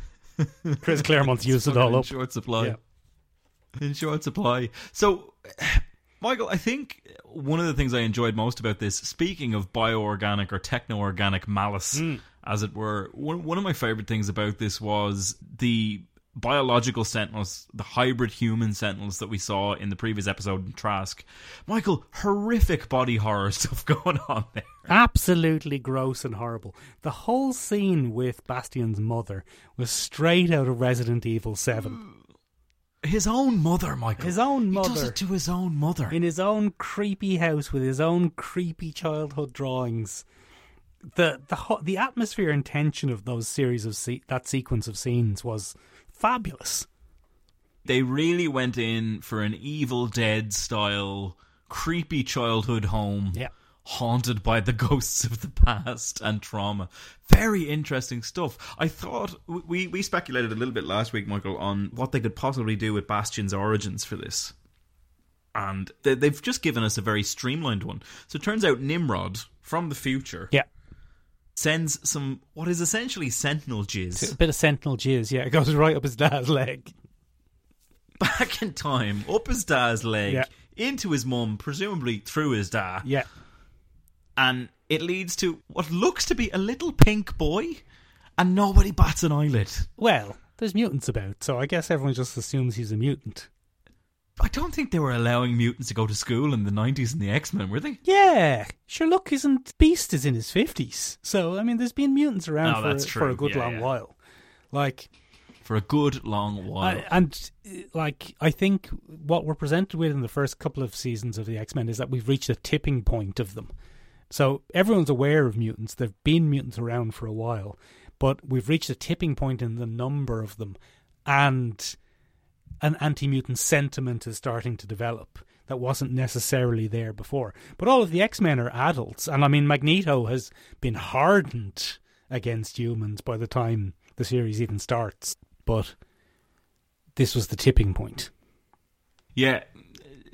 Chris Claremont's used it all in up. Short supply. Yeah. In short supply. So, Michael, I think one of the things I enjoyed most about this, speaking of bioorganic or techno-organic malice, mm. as it were, one, one of my favourite things about this was the biological sentinels, the hybrid human sentinels that we saw in the previous episode in Trask. Michael, horrific body horror stuff going on there. Absolutely gross and horrible. The whole scene with Bastion's mother was straight out of Resident Evil seven. His own mother, Michael. His own mother. He does it to his own mother. In his own creepy house with his own creepy childhood drawings. The the the atmosphere and tension of those series of se- that sequence of scenes was fabulous. They really went in for an Evil Dead style creepy childhood home. Yeah. Haunted by the ghosts of the past and trauma. Very interesting stuff. I thought we, we speculated a little bit last week, Michael, on what they could possibly do with Bastion's origins for this. And they, they've just given us a very streamlined one. So it turns out Nimrod, from the future, yeah, sends some, what is essentially sentinel jizz. A bit of sentinel jizz, yeah. It goes right up his dad's leg. Back in time, up his dad's leg, yeah. into his mum, presumably through his dad. Yeah. And it leads to what looks to be a little pink boy, and nobody bats an eyelid. Well, there's mutants about, so I guess everyone just assumes he's a mutant. I don't think they were allowing mutants to go to school in the nineties in the X-Men, were they? Yeah. Sure, look, isn't Beast is in his fifties. So, I mean, there's been mutants around oh, for, for a good yeah, long yeah. while. Like... For a good long while. Uh, and, like, I think what we're presented with in the first couple of seasons of the X-Men is that we've reached a tipping point of them. So everyone's aware of mutants. There've been mutants around for a while, but we've reached a tipping point in the number of them, and an anti-mutant sentiment is starting to develop that wasn't necessarily there before. But all of the X-Men are adults, and I mean, Magneto has been hardened against humans by the time the series even starts. But this was the tipping point. Yeah.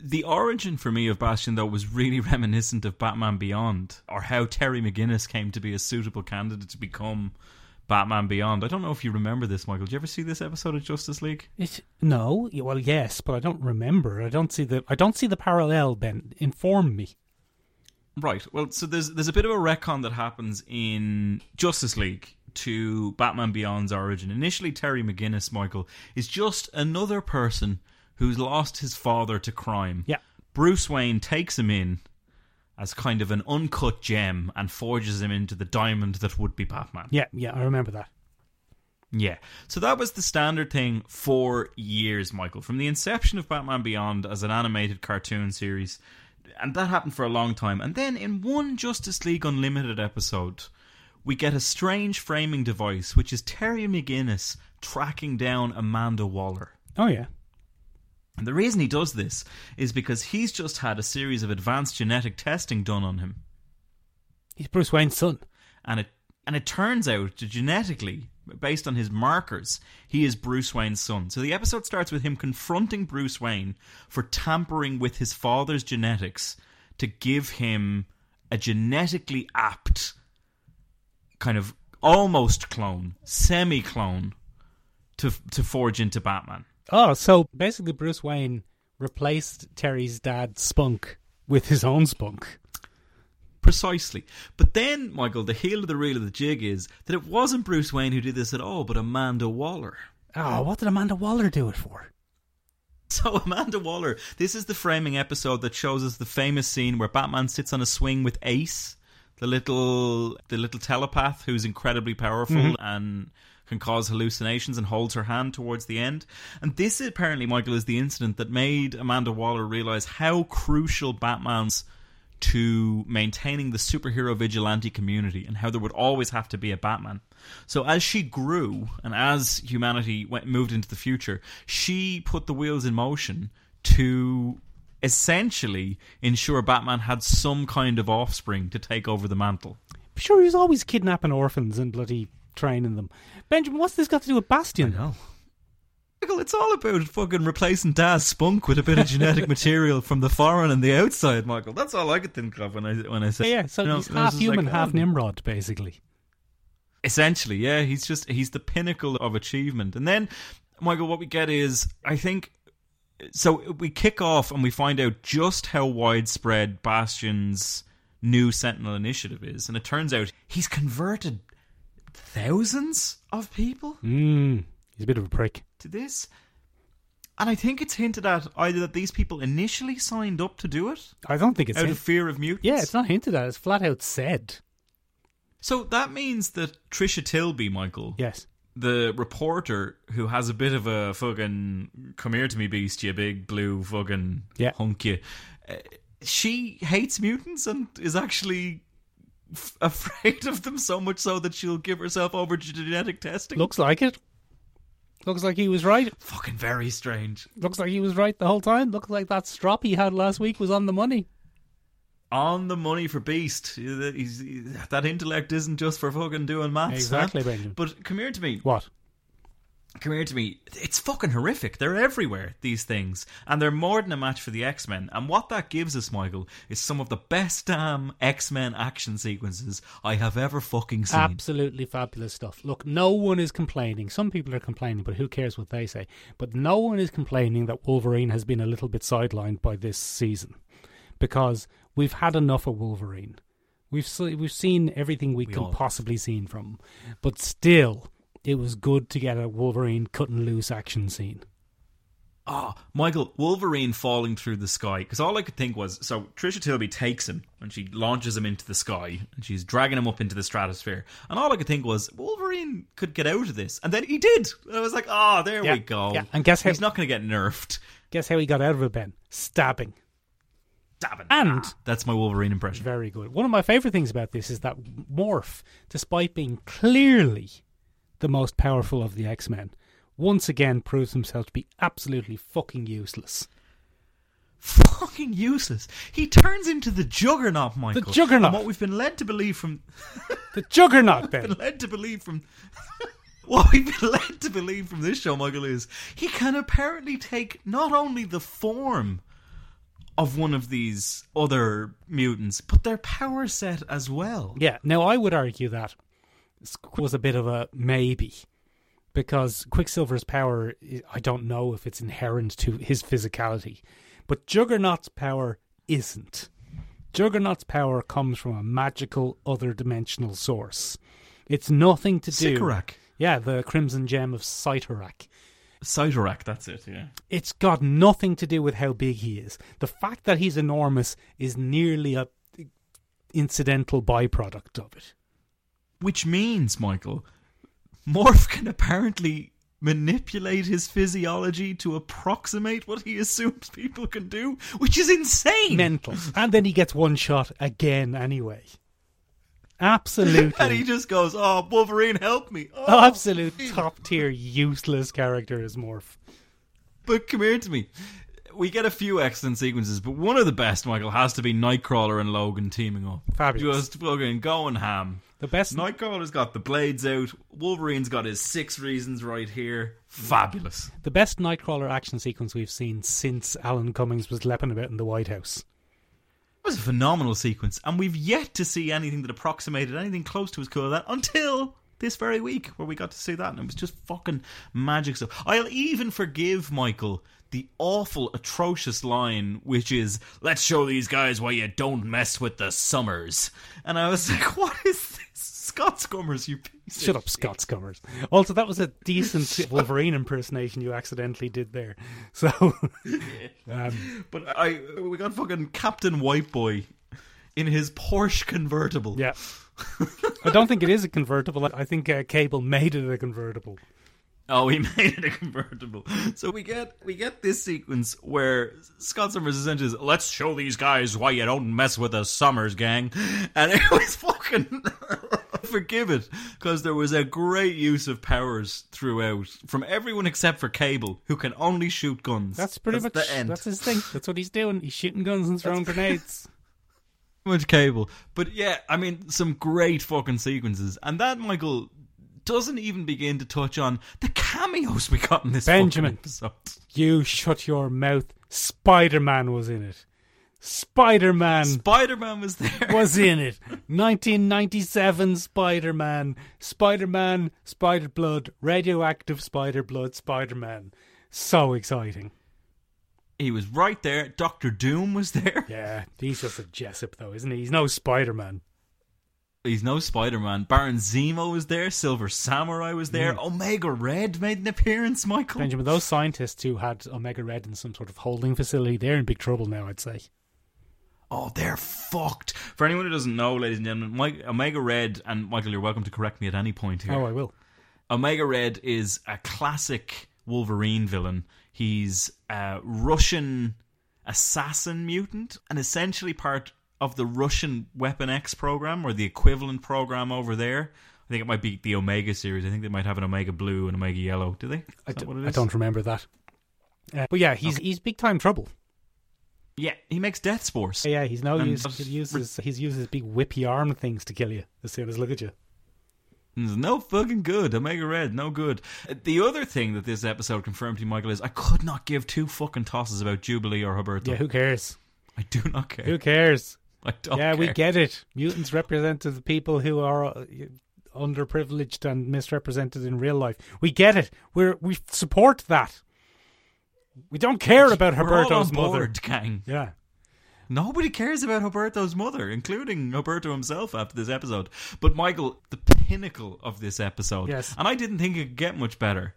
The origin for me of Bastion, though, was really reminiscent of Batman Beyond, or how Terry McGinnis came to be a suitable candidate to become Batman Beyond. I don't know if you remember this, Michael. Did you ever see this episode of Justice League? It, no, well, yes, but I don't remember. I don't see the. I don't see the parallel. Ben, inform me. Right. Well, so there's there's a bit of a retcon that happens in Justice League to Batman Beyond's origin. Initially, Terry McGinnis, Michael, is just another person who's lost his father to crime. Yeah. Bruce Wayne takes him in as kind of an uncut gem and forges him into the diamond that would be Batman. Yeah, yeah, I remember that. Yeah. So that was the standard thing for years, Michael. From the inception of Batman Beyond as an animated cartoon series, and that happened for a long time. And then in one Justice League Unlimited episode, we get a strange framing device, which is Terry McGinnis tracking down Amanda Waller. Oh, yeah. And the reason he does this is because he's just had a series of advanced genetic testing done on him. He's Bruce Wayne's son. And it and it turns out that genetically, based on his markers, he is Bruce Wayne's son. So the episode starts with him confronting Bruce Wayne for tampering with his father's genetics to give him a genetically apt kind of almost clone, semi-clone to to forge into Batman. Oh, so basically Bruce Wayne replaced Terry's dad Spunk with his own Spunk. Precisely. But then, Michael, the heel of the reel of the jig is that it wasn't Bruce Wayne who did this at all, but Amanda Waller. Oh, what did Amanda Waller do it for? So Amanda Waller, this is the framing episode that shows us the famous scene where Batman sits on a swing with Ace, the little the little telepath who's incredibly powerful mm-hmm. and can cause hallucinations, and holds her hand towards the end. And this apparently, Michael, is the incident that made Amanda Waller realise how crucial Batman's to maintaining the superhero vigilante community, and how there would always have to be a Batman. So as she grew, and as humanity went, moved into the future, she put the wheels in motion to essentially ensure Batman had some kind of offspring to take over the mantle. Sure, he was always kidnapping orphans and bloody training them. Benjamin, what's this got to do with Bastion? I know. Michael, it's all about fucking replacing Dad's spunk with a bit of genetic material from the foreign and the outside, Michael. That's all I could think of when I when I said. Yeah, yeah. So you know, he's half human, like, half oh, Nimrod, basically. Essentially, yeah. He's just he's the pinnacle of achievement. And then, Michael, what we get is, I think, so we kick off and we find out just how widespread Bastion's new Sentinel initiative is, and it turns out he's converted thousands of people. Mm, he's a bit of a prick to this. And I think it's hinted at either that these people initially signed up to do it. I don't think it's out hint- of fear of mutants. Yeah, it's not hinted at. It's flat out said. So that means that Trisha Tilby, Michael, yes, the reporter who has a bit of a fucking come here to me beast, you big blue fucking yeah. hunk you. Uh, she hates mutants and is actually f- afraid of them so much so that she'll give herself over to genetic testing. Looks like it. Looks like he was right. Fucking very strange. Looks like he was right the whole time. Looks like that strop he had last week was on the money. On the money for Beast. He's, he's, that intellect isn't just for fucking doing maths. Exactly, huh? Benjamin. But come here to me. What? Come here to me. It's fucking horrific. They're everywhere, these things. And they're more than a match for the X-Men. And what that gives us, Michael, is some of the best damn X-Men action sequences I have ever fucking seen. Absolutely fabulous stuff. Look, no one is complaining. Some people are complaining, but who cares what they say? But no one is complaining that Wolverine has been a little bit sidelined by this season. Because we've had enough of Wolverine. We've se- we've seen everything we, we can possibly see from him. But still, it was good to get a Wolverine cutting loose action scene. Oh, Michael, Wolverine falling through the sky. Because all I could think was, so Trisha Tilby takes him and she launches him into the sky and she's dragging him up into the stratosphere. And all I could think was, Wolverine could get out of this. And then he did. And I was like, oh, there yeah, we go. Yeah. And guess how he's not going to get nerfed. Guess how he got out of it, Ben? Stabbing. Stabbing. And ah, that's my Wolverine impression. Very good. One of my favourite things about this is that Morph, despite being clearly the most powerful of the X-Men, once again proves himself to be absolutely fucking useless. Fucking useless. He turns into the Juggernaut, Michael. The Juggernaut. And what we've been led to believe from... the Juggernaut, Ben. We've been led to believe from... What we've been led to believe from this show, Michael, is he can apparently take not only the form of one of these other mutants, but their power set as well. Yeah, now I would argue that was a bit of a maybe, because Quicksilver's power, I don't know if it's inherent to his physicality, but Juggernaut's power isn't. Juggernaut's power comes from a magical other dimensional source. It's nothing to do... Sycorax. Yeah, the Crimson Gem of Cyttorak. Cyttorak, that's it, yeah. It's got nothing to do with how big he is. The fact that he's enormous is nearly a incidental byproduct of it. Which means, Michael, Morph can apparently manipulate his physiology to approximate what he assumes people can do, which is insane. Mental. And then he gets one shot again anyway. Absolutely. And he just goes, oh, Wolverine, help me. Oh, oh, absolute top tier useless character is Morph. But come here to me. We get a few excellent sequences, but one of the best, Michael, has to be Nightcrawler and Logan teaming up. Fabulous. Just fucking going ham. The best. Nightcrawler's got the blades out. Wolverine's got his six reasons right here. Fabulous. The best Nightcrawler action sequence we've seen since Alan Cummings was leaping about in the White House. It was a phenomenal sequence, and we've yet to see anything that approximated anything close to as cool as that until this very week, where we got to see that, and it was just fucking magic stuff. I'll even forgive, Michael, the awful, atrocious line, which is, let's show these guys why you don't mess with the Summers. And I was like, what is this? Scott Scummers, you piece Shut of up, Scott Scummers. Also, that was a decent Wolverine impersonation you accidentally did there. So, um, But I, we got fucking Captain White Boy in his Porsche convertible. Yeah. I don't think it is a convertible. I think uh, Cable made it a convertible. Oh, he made it a convertible. So we get we get this sequence where Scott Summers essentially says, let's show these guys why you don't mess with the Summers gang. And it was fucking... Forgive it, because there was a great use of powers throughout from everyone except for Cable, who can only shoot guns. That's pretty that's much the end. That's his thing. That's what he's doing. He's shooting guns and throwing grenades. Much Cable. But yeah, I mean, some great fucking sequences. And that, Michael, doesn't even begin to touch on the cameos we got in this Benjamin, fucking episode. You shut your mouth. Spider-Man was in it. Spider-Man Spider-Man was there. was in it. nineteen ninety-seven Spider-Man. Spider-Man, Spider-Blood, radioactive Spider-Blood, Spider-Man. So exciting. He was right there. Doctor Doom was there. Yeah, he's just a Jessup though, isn't he? He's no Spider-Man. He's no Spider-Man. Baron Zemo was there. Silver Samurai was there. Mm. Omega Red made an appearance, Michael. Benjamin, those scientists who had Omega Red in some sort of holding facility, they're in big trouble now, I'd say. Oh, they're fucked. For anyone who doesn't know, ladies and gentlemen, Mike, Omega Red, and Michael, you're welcome to correct me at any point here. Oh, I will. Omega Red is a classic Wolverine villain. He's a Russian assassin mutant, and essentially part of the Russian Weapon X program, or the equivalent program over there. I think it might be the Omega series. I think they might have an Omega Blue and Omega Yellow. Do they? Is I, that d- what it is? I don't remember that. Uh, but yeah, he's okay. he's big time trouble. Yeah, he makes death spores. Yeah, he's no use. He uses he's uses big whippy arm things to kill you as soon as look at you. It's no fucking good. Omega Red, no good. The other thing that this episode confirmed to you, Michael, is I could not give two fucking tosses about Jubilee or Huberto. Yeah, who cares? I do not care. Who cares? I don't yeah, care. we get it. Mutants represent the people who are uh, underprivileged and misrepresented in real life. We get it. We're we support that. We don't care about We're Huberto's all on mother. board, gang. Yeah. Nobody cares about Huberto's mother, including Huberto himself after this episode. But Michael, the pinnacle of this episode, yes. and I didn't think it could get much better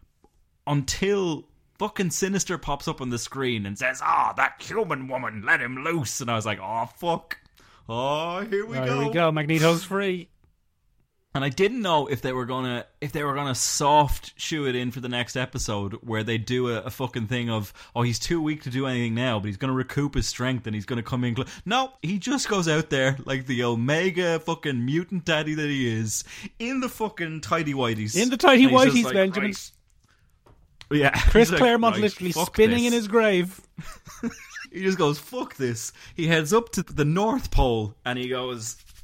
until fucking Sinister pops up on the screen and says, ah, oh, that human woman, let him loose. And I was like, oh, fuck. Oh, here we oh, go. Here we go. Magneto's free. And I didn't know if they were gonna if they were gonna soft shoe it in for the next episode where they do a, a fucking thing of, oh, he's too weak to do anything now, but he's gonna recoup his strength and he's gonna come in. Cl-. No, he just goes out there like the Omega fucking mutant daddy that he is, in the fucking tidy whities. In the tidy whities, like, Benjamin. Right. Yeah, Chris like, Claremont right, literally spinning this. in his grave. He just goes, fuck this. He heads up to the North Pole and he goes,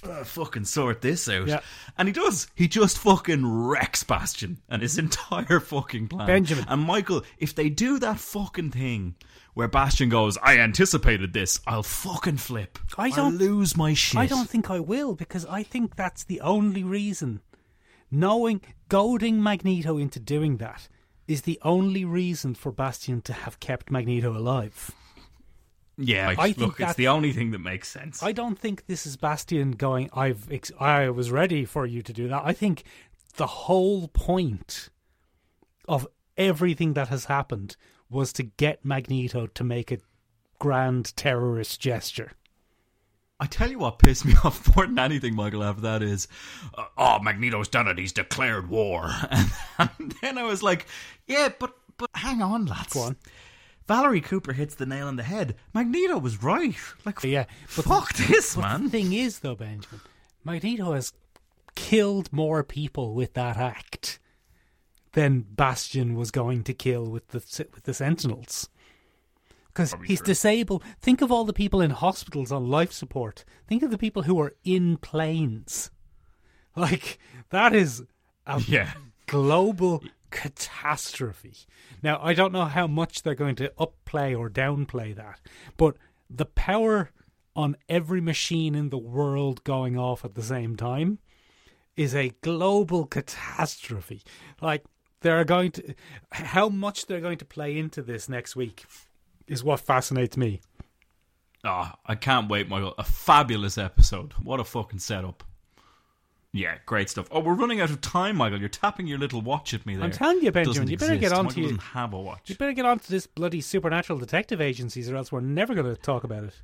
uh, fucking sort this out. Yeah. And he does. He just fucking wrecks Bastion and his entire fucking plan. Benjamin. And Michael, if they do that fucking thing where Bastion goes, I anticipated this, I'll fucking flip. I I'll don't- lose my shit. I don't think I will, because I think that's the only reason. Knowing, goading Magneto into doing that is the only reason for Bastion to have kept Magneto alive. Yeah, like, I think look, it's that- the only thing that makes sense. I don't think this is Bastion going, I've ex- I was ready for you to do that. I think the whole point of everything that has happened was to get Magneto to make a grand terrorist gesture. I tell you what pissed me off more than anything, Michael, after that is, uh, oh, Magneto's done it, he's declared war. And, and then I was like, yeah, but but hang on, lads. Go on. Valerie Cooper hits the nail on the head. Magneto was right. Like, Yeah, but fuck this, But man. the thing is, though, Benjamin, Magneto has killed more people with that act than Bastion was going to kill with the with the Sentinels. Because he's true. disabled. Think of all the people in hospitals on life support. Think of the people who are in planes. Like, that is a Yeah. global catastrophe. Now, I don't know how much they're going to upplay or downplay that, but the power on every machine in the world going off at the same time is a global catastrophe. Like, they're going to, how much they're going to play into this next week is what fascinates me. Oh, I can't wait, Michael. A fabulous episode. What a fucking setup. Yeah, great stuff. Oh, we're running out of time, Michael. You're tapping your little watch at me there. I'm telling you, Benjamin, Doesn't you better exist. get on Michael to you. doesn't have a watch. You better get on to this bloody supernatural detective agencies, or else we're never going to talk about it.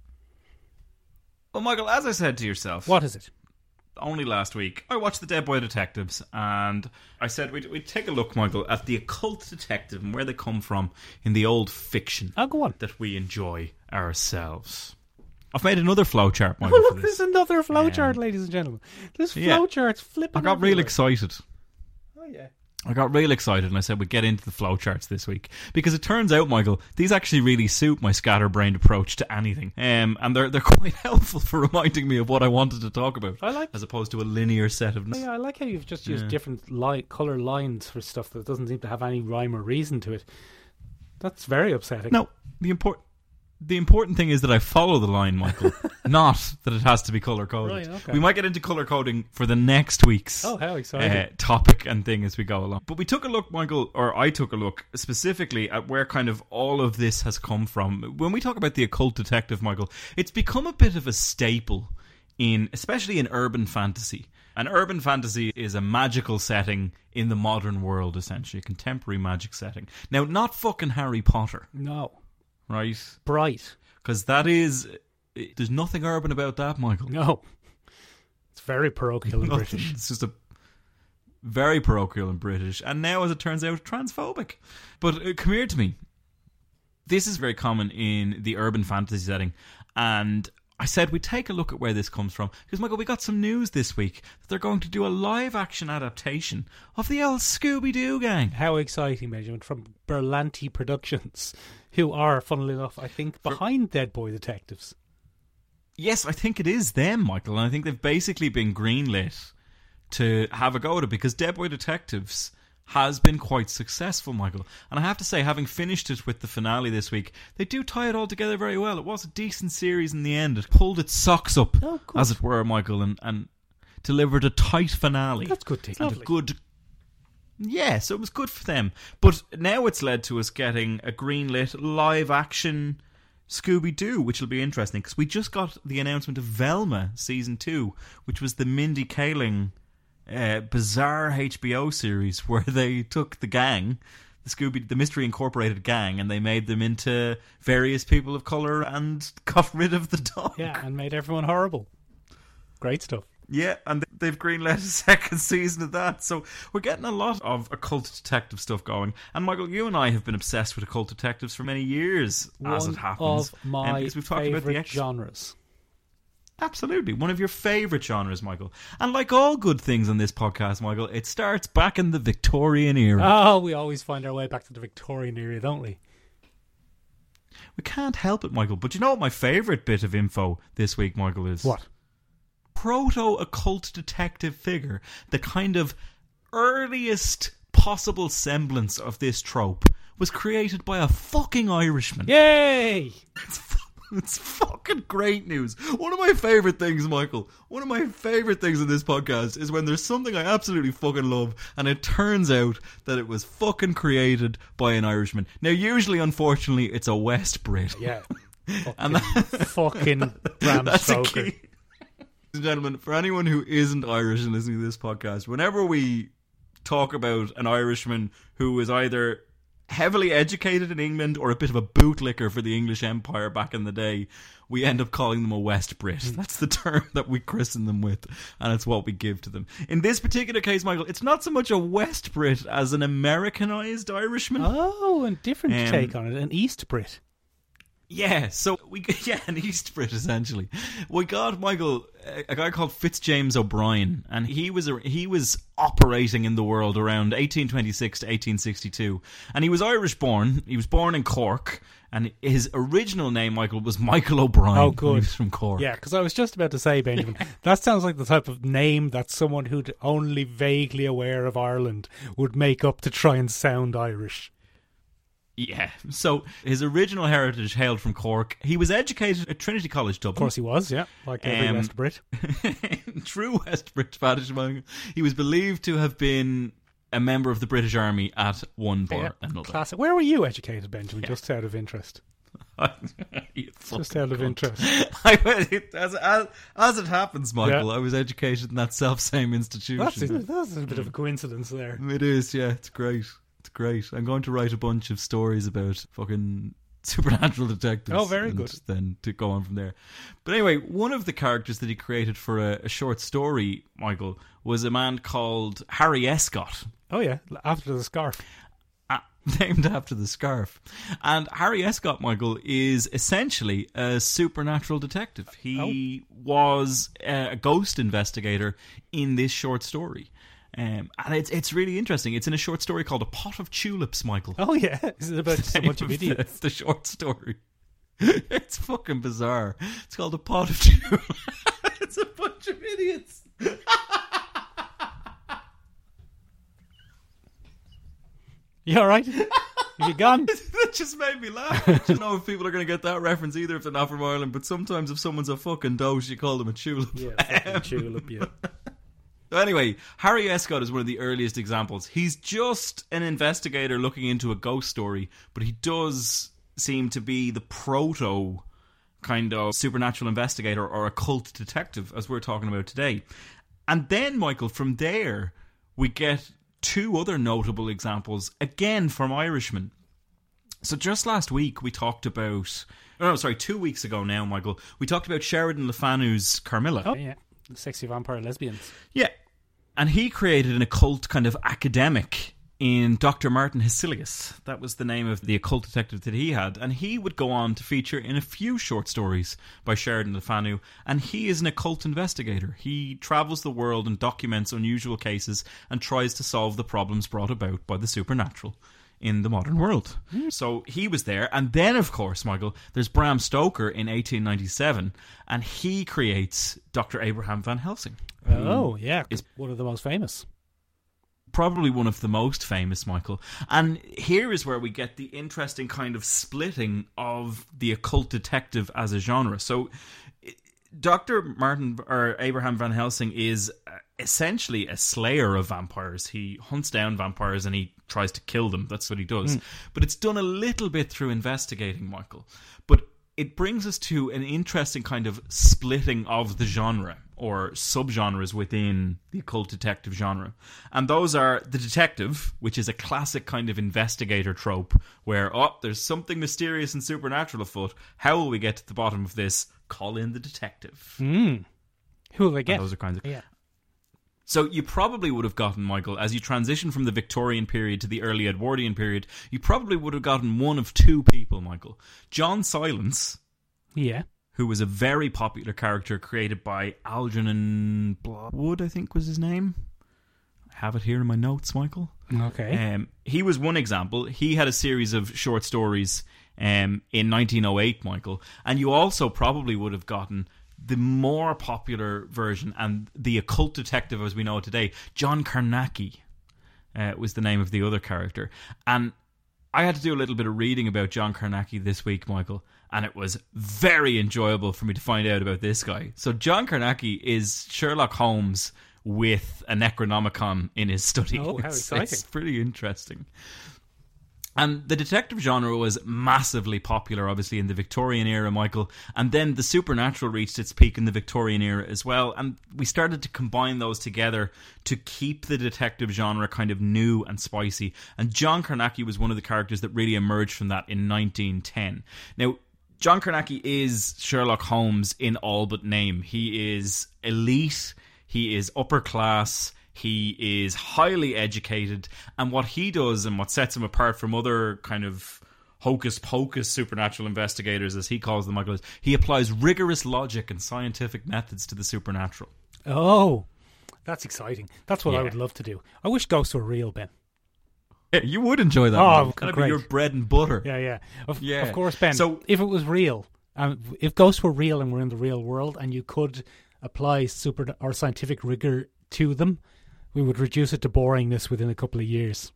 Well, Michael, as I said to yourself, What is it? only last week, I watched the Dead Boy Detectives, and I said we'd, we'd take a look, Michael, at the occult detective and where they come from in the old fiction Oh, go on. that we enjoy ourselves. I've made another flowchart, Michael, Oh, for look, this. there's another flowchart, Um, ladies and gentlemen. This yeah. flowchart's flipping. I got real everywhere. excited. Oh, yeah. I got real excited and I said we'd get into the flowcharts this week. Because it turns out, Michael, these actually really suit my scatterbrained approach to anything. Um, and they're they're quite helpful for reminding me of what I wanted to talk about. I like- As opposed to a linear set of... Oh, yeah, I like how you've just used Yeah. different li- colour lines for stuff that doesn't seem to have any rhyme or reason to it. That's very upsetting. No, the important... The important thing is that I follow the line, Michael, not that it has to be colour coded. Right, okay. We might get into colour coding for the next week's Oh, how exciting. uh, topic and thing as we go along. But we took a look, Michael, or I took a look specifically at where kind of all of this has come from. When we talk about the occult detective, Michael, it's become a bit of a staple in, especially in urban fantasy. An urban fantasy is a magical setting in the modern world, essentially, a contemporary magic setting. Now, not fucking Harry Potter. No. Right? Bright. Because that is... There's nothing urban about that, Michael. No. It's very parochial and Nothing. British. It's just a... Very parochial and British. And now, as it turns out, transphobic. But uh, come here to me. This is very common in the urban fantasy setting. And I said we'd take a look at where this comes from. Because, Michael, we got some news this week that they're going to do a live-action adaptation of the old Scooby-Doo gang. How exciting, Benjamin, from Berlanti Productions, who are, funnily enough, I think, behind Dead Boy Detectives. Yes, I think it is them, Michael, and I think they've basically been greenlit to have a go at it because Dead Boy Detectives has been quite successful, Michael. And I have to say, having finished it with the finale this week, they do tie it all together very well. It was a decent series in the end. It pulled its socks up, Oh, good. as it were, Michael, and, and delivered a tight finale. That's good to And a lovely. good... Yeah, so it was good for them. But now it's led to us getting a greenlit live-action Scooby-Doo, which will be interesting, because we just got the announcement of Velma Season two, which was the Mindy Kaling uh, bizarre H B O series where they took the gang, the Scooby, the Mystery Incorporated gang, and they made them into various people of colour and got rid of the dog. Yeah, and made everyone horrible. Great stuff. Yeah, and they've greenlit a second season of that. So we're getting a lot of occult detective stuff going. And Michael, you and I have been obsessed with occult detectives for many years, as One it happens. of my because we've talked about the favourite ex- genres. Absolutely, one of your favourite genres, Michael. And like all good things on this podcast, Michael, it starts back in the Victorian era. Oh, we always find our way back to the Victorian era, don't we? We can't help it, Michael. But you know what my favourite bit of info this week, Michael, is? What? proto-occult detective figure, the kind of earliest possible semblance of this trope, was created by a fucking Irishman. Yay! It's, it's fucking great news. One of my favourite things, Michael, one of my favourite things in this podcast is when there's something I absolutely fucking love and it turns out that it was fucking created by an Irishman. Now, usually, unfortunately, it's a West Brit. Yeah. Fucking, And that- fucking Bram That's a Stoker. key. Ladies and gentlemen, for anyone who isn't Irish and listening to this podcast, whenever we talk about an Irishman who is either heavily educated in England or a bit of a bootlicker for the English Empire back in the day, we end up calling them a West Brit. That's the term that we christen them with, and it's what we give to them. In this particular case, Michael, it's not so much a West Brit as an Americanized Irishman. Oh, and different Um, take on it. An East Brit. Yeah, so we yeah, an East Brit essentially. We got Michael, a, a guy called Fitzjames O'Brien, and he was a, he was operating in the world around eighteen twenty-six to eighteen sixty-two, and he was Irish born. He was born in Cork, and his original name, Michael, was Michael O'Brien. Oh, and good. He was from Cork. Yeah, because I was just about to say, Benjamin, that sounds like the type of name that someone who'd only vaguely aware of Ireland would make up to try and sound Irish. Yeah. So his original heritage hailed from Cork. He was educated at Trinity College, Dublin. Of course he was, yeah, like every Um, West Brit. True West Brit tradition. He was believed to have been a member of the British Army at one Yeah, or another. classic. Where were you educated, Benjamin? Just out of interest. You Just fucking out of cunt. interest. I, as, as, as it happens, Michael, Yeah. I was educated in that self-same institution. That's a, that's a bit of a coincidence there. It is, yeah. It's great. It's great. I'm going to write a bunch of stories about fucking supernatural detectives. Oh, very and good. Then to go on from there. But anyway, one of the characters that he created for a, a short story, Michael, was a man called Harry Escott. Oh, yeah, after the scarf. uh, named after the scarf. And Harry Escott, Michael, is essentially a supernatural detective. He was uh, a ghost investigator in this short story. Um, and it's it's really interesting. It's in a short story called A Pot of Tulips, Michael. Oh, yeah. Is it about just a bunch of The- idiots? The short story. It's fucking bizarre. It's called A Pot of Tulips. It's a bunch of idiots. You all right? You gone? That just made me laugh. I don't know if people are going to get that reference either if they're not from Ireland, but sometimes if someone's a fucking doge, you call them a tulip. Yeah, fucking tulip, yeah. So anyway, Harry Escott is one of the earliest examples. He's just an investigator looking into a ghost story, but he does seem to be the proto kind of supernatural investigator or occult detective, as we're talking about today. And then, Michael, from there, we get two other notable examples, again from Irishmen. So just last week, we talked about... Oh, no, sorry, two weeks ago now, Michael, we talked about Sheridan Le Fanu's Carmilla. Oh, yeah. The sexy vampire lesbians. Yeah. And he created an occult kind of academic in Doctor Martin Hecilius. That was the name of the occult detective that he had. And he would go on to feature in a few short stories by Sheridan Le Fanu. And he is an occult investigator. He travels the world and documents unusual cases and tries to solve the problems brought about by the supernatural in the modern world. So he was there. And then, of course, Michael, there's Bram Stoker in eighteen ninety-seven, and he creates Doctor Abraham Van Helsing. Oh, yeah. is- One of the most famous. Probably one of the most famous, Michael. And here is where we get the interesting kind of splitting of the occult detective as a genre. So Doctor Martin or Abraham Van Helsing is essentially a slayer of vampires. He hunts down vampires and he tries to kill them. That's what he does. Mm. But it's done a little bit through investigating, Michael. But it brings us to an interesting kind of splitting of the genre or subgenres within the occult detective genre. And those are the detective, which is a classic kind of investigator trope where, oh, there's something mysterious and supernatural afoot. How will we get to the bottom of this? Call in the detective. Mm. Who will they get? And those are kinds of... Yeah. So you probably would have gotten, Michael, as you transition from the Victorian period to the early Edwardian period, you probably would have gotten one of two people, Michael. John Silence, yeah, who was a very popular character created by Algernon Wood, I think was his name. I have it here in my notes, Michael. Okay. Um, he was one example. He had a series of short stories um, in nineteen oh eight, Michael. And you also probably would have gotten the more popular version and the occult detective as we know it today, John Carnacki, uh, was the name of the other character. And I had to do a little bit of reading about John Carnacki this week, Michael, and it was very enjoyable for me to find out about this guy. So John Carnacki is Sherlock Holmes with a Necronomicon in his study. Oh, how It's- exciting. It's pretty interesting. And the detective genre was massively popular, obviously, in the Victorian era, Michael. And then the supernatural reached its peak in the Victorian era as well. And we started to combine those together to keep the detective genre kind of new and spicy. And John Carnacki was one of the characters that really emerged from that in nineteen ten. Now, John Carnacki is Sherlock Holmes in all but name. He is elite. He is upper class. He is highly educated, and what he does and what sets him apart from other kind of hocus pocus supernatural investigators, as he calls them, Michael, is he applies rigorous logic and scientific methods to the supernatural. Oh, that's exciting. That's what I Yeah. would love to do. I wish ghosts were real, Ben. Yeah, you would enjoy that. Oh, Michael. That'd great. be your bread and butter. Yeah, yeah. Of, Yeah. of course, Ben. So- if it was real, um, if ghosts were real and were in the real world, and you could apply super or scientific rigor to them, we would reduce it to boringness within a couple of years.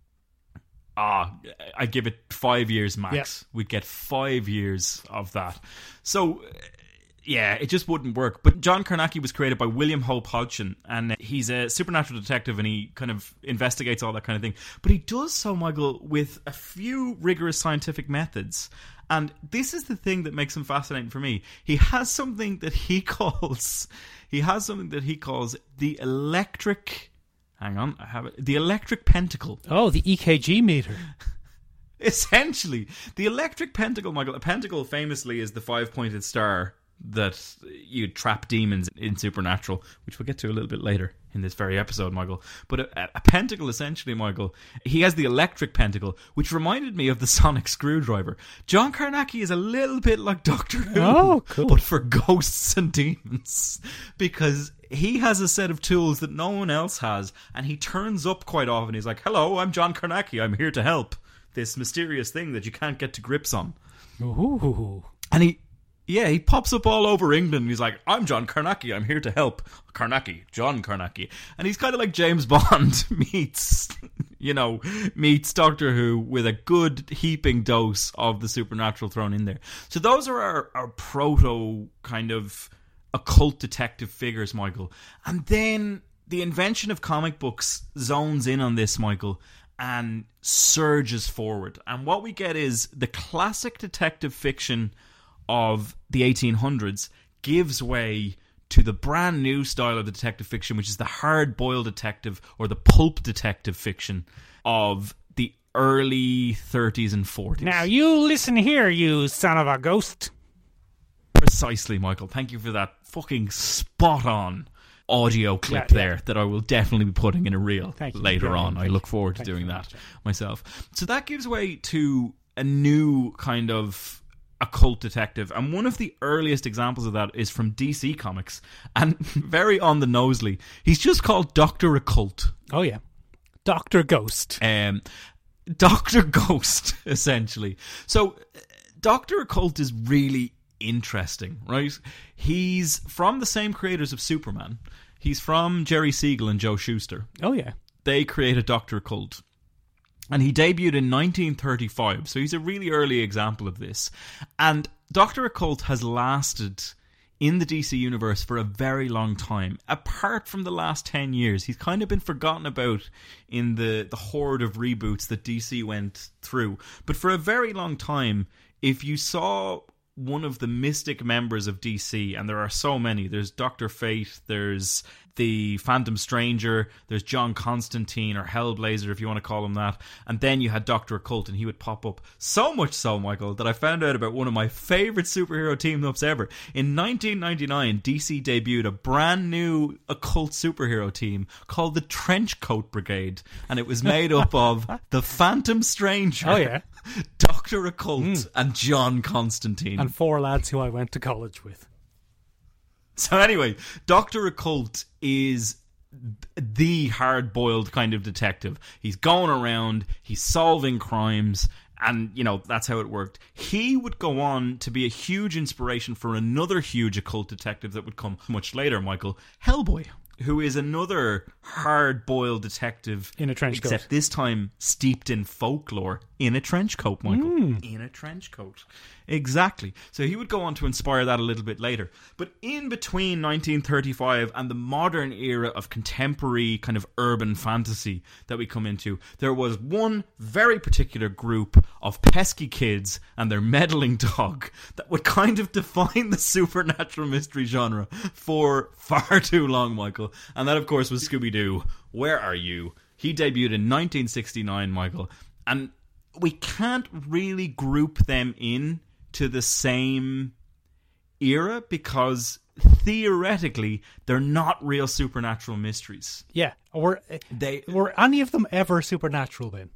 Ah, I'd give it five years max. We'd get five years of that. So, uh, yeah, it just wouldn't work. But John Carnacki was created by William Hope Hodgson, and he's a supernatural detective, and he kind of investigates all that kind of thing. But he does so, Michael, with a few rigorous scientific methods. And this is the thing that makes him fascinating for me. He has something that he calls, he has something that he calls the electric... Hang on, I have it. The electric pentacle. Oh, the E K G meter. Essentially, the electric pentacle, Michael. A pentacle famously is the five-pointed star that you trap demons in Supernatural, which we'll get to a little bit later in this very episode, Michael. But a, a pentacle, essentially, Michael, he has the electric pentacle, which reminded me of the sonic screwdriver. John Carnacki is a little bit like Doctor Who, Oh, cool. but for ghosts and demons, because he has a set of tools that no one else has, and he turns up quite often. He's like, hello, I'm John Carnacki, I'm here to help this mysterious thing that you can't get to grips on. Ooh. And he, yeah, he pops up all over England. And he's like, I'm John Carnacki, I'm here to help. Carnacki, John Carnacki. And he's kind of like James Bond meets, you know, meets Doctor Who with a good heaping dose of the supernatural thrown in there. So those are our, our proto kind of occult detective figures, Michael. And then the invention of comic books zones in on this, Michael, and surges forward. And what we get is the classic detective fiction of the eighteen hundreds gives way to the brand new style of detective fiction, which is the hard-boiled detective or the pulp detective fiction of the early thirties and forties. Now you listen here, you son of a ghost. Precisely, Michael. Thank you for that fucking spot-on audio clip Yeah, yeah. there that I will definitely be putting in a reel Thank you. later Brilliant. on. I Thank look you. forward to Thank you doing very that much. myself. So that gives way to a new kind of occult detective, and one of the earliest examples of that is from D C Comics, and very on the nosely, he's just called Doctor Occult. Oh yeah, Doctor Ghost. Um, Doctor Ghost, essentially. So, Doctor Occult is really interesting, right? He's from the same creators of Superman. He's from Jerry Siegel and Joe Shuster. Oh yeah. They created Doctor Occult. And he debuted in nineteen thirty-five, so he's a really early example of this. And Doctor Occult has lasted in the D C universe for a very long time. Apart from the last ten years, he's kind of been forgotten about in the, the horde of reboots that D C went through. But for a very long time, if you saw one of the mystic members of D C, and there are so many, there's Doctor Fate, there's the Phantom Stranger, there's John Constantine, or Hellblazer if you want to call him that, and then you had Doctor Occult, and he would pop up. So much so, Michael, that I found out about one of my favourite superhero team-ups ever. In nineteen ninety-nine, D C debuted a brand new occult superhero team called the Trenchcoat Brigade, and it was made up of the Phantom Stranger, Oh yeah. Doctor Occult, and John Constantine. And four lads who I went to college with. So anyway, Doctor Occult is the hard-boiled kind of detective. He's going around, he's solving crimes, And, you know, that's how it worked. He would go on to be a huge inspiration for another huge occult detective that would come much later, Michael, Hellboy, who is another hard-boiled detective. In a trench coat. Except this time steeped in folklore. In a trench coat, Michael. Mm. In a trench coat. Exactly. So he would go on to inspire that a little bit later. But in between nineteen thirty-five and the modern era of contemporary kind of urban fantasy that we come into, there was one very particular group of pesky kids and their meddling dog that would kind of define the supernatural mystery genre for far too long, Michael. And that, of course, was Scooby-Doo. Where Are You? He debuted in nineteen sixty-nine, Michael. And we can't really group them in to the same era because theoretically they're not real supernatural mysteries. Yeah. Were, they, were any of them ever supernatural then?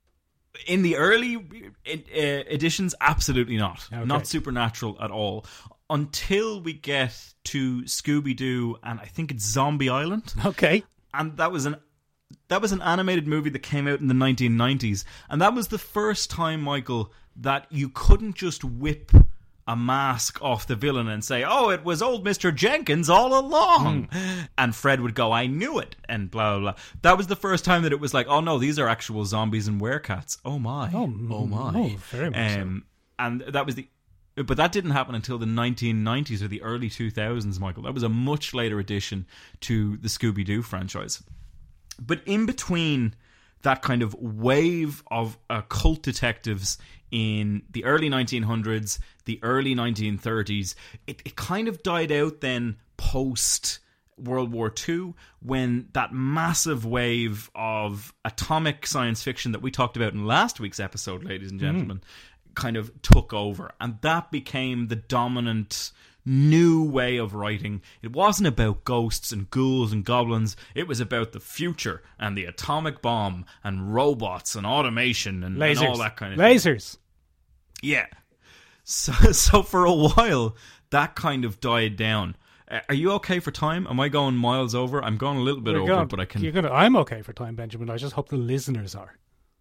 In the early uh, editions, absolutely not. Okay. Not supernatural at all. Until we get to Scooby-Doo and I think it's Zombie Island. Okay. And that was an that was an animated movie that came out in the nineteen nineties. And that was the first time, Michael, that you couldn't just whip a mask off the villain and say, oh, it was old Mister Jenkins all along. Mm. And Fred would go, I knew it, and blah, blah, blah. That was the first time that it was like, oh, no, these are actual zombies and werecats. Oh, my. Oh, oh my. Oh, very much um, so. And that was the... But that didn't happen until the nineteen nineties or the early two thousands, Michael. That was a much later addition to the Scooby-Doo franchise. But in between that kind of wave of uh, cult detectives in the early nineteen hundreds, the early nineteen thirties, it, it kind of died out then post World War Two, when that massive wave of atomic science fiction that we talked about in last week's episode, ladies and gentlemen, mm. kind of took over. And that became the dominant new way of writing. It wasn't about ghosts and ghouls and goblins. It was about the future and the atomic bomb and robots and automation and, and all that kind of Lasers. thing. Yeah. So, so for a while, that kind of died down. Uh, are you okay for time? Am I going miles over? I'm going a little bit You're over, going, but I can... You're gonna, I'm okay for time, Benjamin. I just hope the listeners are.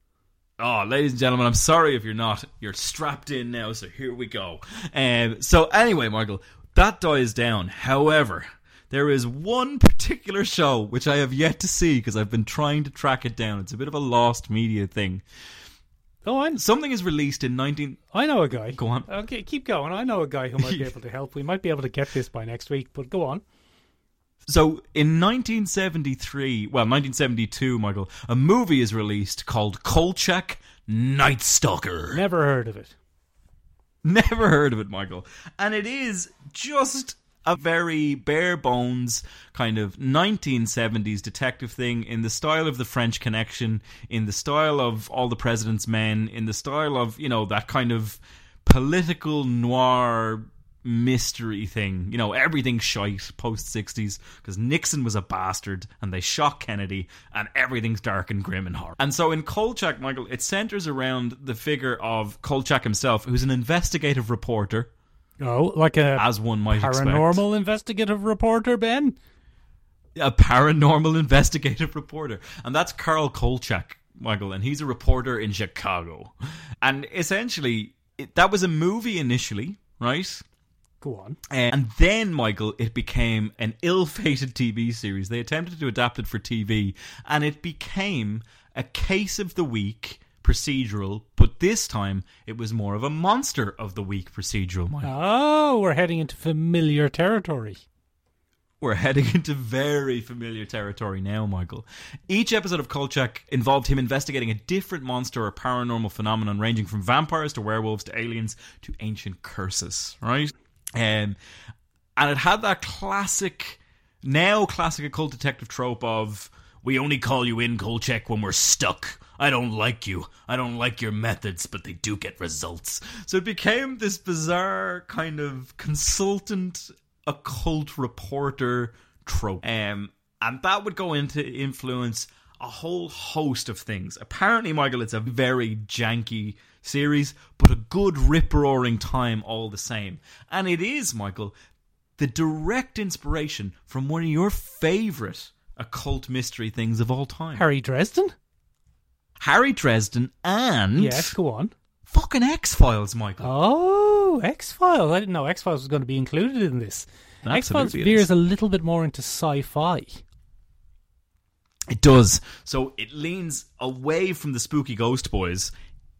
Oh, ladies and gentlemen, I'm sorry if you're not. You're strapped in now, so here we go. Um, so anyway, Michael, that dies down. However, there is one particular show which I have yet to see because I've been trying to track it down. It's a bit of a lost media thing. Go on. Something is released in nineteen... I know a guy. Go on. Okay, keep going. I know a guy who might be able to help. We might be able to get this by next week, but go on. So, in nineteen seventy-three, well, nineteen seventy-two, Michael, a movie is released called Kolchak Night Stalker. Never heard of it. Never heard of it, Michael. And it is just a very bare bones kind of nineteen seventies detective thing in the style of The French Connection, in the style of All the President's Men, in the style of, you know, that kind of political noir mystery thing. You know, everything's shite post-sixties because Nixon was a bastard and they shot Kennedy and everything's dark and grim and horror. And so in Kolchak, Michael, it centers around the figure of Kolchak himself, who's an investigative reporter. Oh, like a as one might paranormal expect. investigative reporter, Ben? A paranormal investigative reporter. And that's Carl Kolchak, Michael, and he's a reporter in Chicago. And essentially, it, that was a movie initially, right? Go on. And then, Michael, it became an ill-fated T V series. They attempted to adapt it for T V, and it became a case of the week procedural, but this time it was more of a monster of the week procedural, Michael. Oh, we're heading into familiar territory. We're heading into very familiar territory now, Michael. Each episode of Kolchak involved him investigating a different monster or paranormal phenomenon, ranging from vampires to werewolves to aliens to ancient curses, right? Um, and it had that classic, now classic occult detective trope of, we only call you in, Kolchak, when we're stuck. I don't like you. I don't like your methods, but they do get results. So it became this bizarre kind of consultant occult reporter trope. Um, and that would go into influence a whole host of things. Apparently, Michael, it's a very janky series, but a good rip-roaring time all the same. And it is, Michael, the direct inspiration from one of your favourite occult mystery things of all time. Harry Dresden? Harry Dresden and... Yes, go on. Fucking X-Files, Michael. Oh, X-Files. I didn't know X-Files was going to be included in this. X-Files Absolutely it veers is. a little bit more into sci-fi. It does. So it leans away from the spooky ghost boys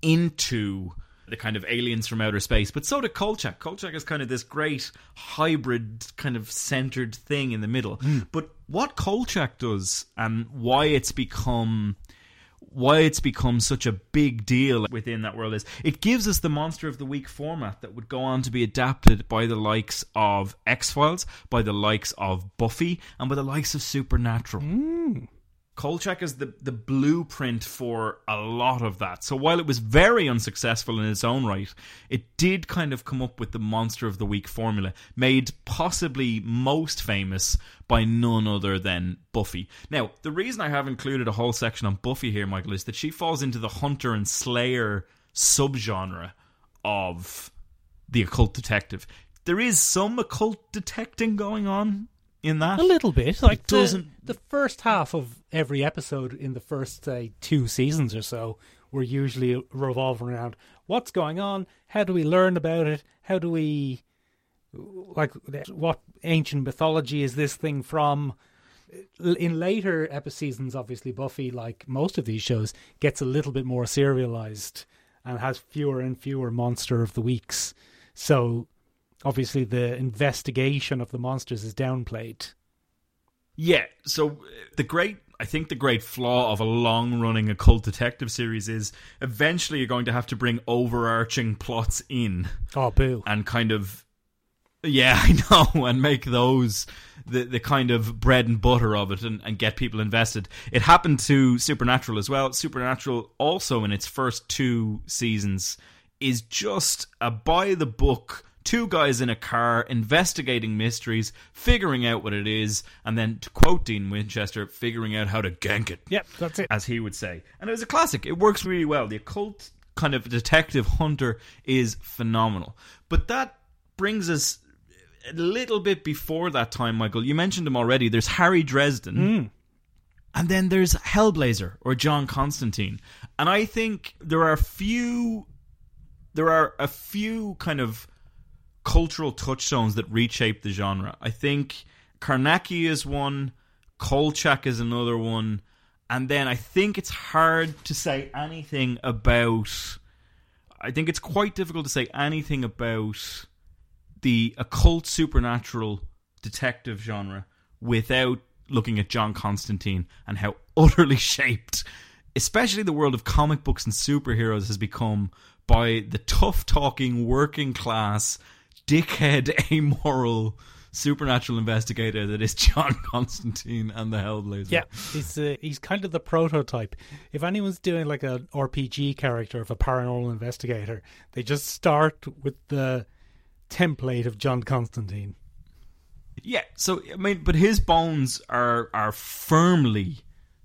into the kind of aliens from outer space. But so did Kolchak. Kolchak is kind of this great hybrid kind of centered thing in the middle. Mm. But what Kolchak does and why it's become why it's become such a big deal within that world is it gives us the Monster of the Week format that would go on to be adapted by the likes of X-Files, by the likes of Buffy, and by the likes of Supernatural. Mm. Kolchak is the, the blueprint for a lot of that. So while it was very unsuccessful in its own right, it did kind of come up with the Monster of the Week formula, made possibly most famous by none other than Buffy. Now, the reason I have included a whole section on Buffy here, Michael, is that she falls into the Hunter and Slayer subgenre of the occult detective. There is some occult detecting going on in that. A little bit. Like It doesn't- the, the first half of every episode in the first, say, two seasons or so were usually revolving around what's going on, how do we learn about it, how do we, like, what ancient mythology is this thing from? In later episodes, obviously, Buffy, like most of these shows, gets a little bit more serialized and has fewer and fewer Monster of the Weeks. So obviously the investigation of the monsters is downplayed. Yeah, so uh, the great, I think the great flaw of a long-running occult detective series is eventually you're going to have to bring overarching plots in Oh, boo. and kind of, yeah, I know, and make those the, the kind of bread and butter of it and, and get people invested. It happened to Supernatural as well. Supernatural also in its first two seasons is just a by-the-book two guys in a car investigating mysteries, figuring out what it is, and then, to quote Dean Winchester, figuring out how to gank it. Yep, that's it. As he would say. And it was a classic. It works really well. The occult kind of detective hunter is phenomenal. But that brings us a little bit before that time, Michael. You mentioned him already. There's Harry Dresden. Mm. And then there's Hellblazer or John Constantine. And I think there are a few there are a few kind of cultural touchstones that reshape the genre. I think Karnacki is one, Kolchak is another one, and then I think it's hard to say anything about I think it's quite difficult to say anything about the occult supernatural detective genre without looking at John Constantine and how utterly shaped especially the world of comic books and superheroes has become by the tough-talking, working-class, dickhead, amoral, supernatural investigator that is John Constantine and the Hellblazer. Yeah, he's uh, he's kind of the prototype. If anyone's doing like an R P G character of a paranormal investigator, they just start with the template of John Constantine. Yeah, so, I mean, but his bones are are firmly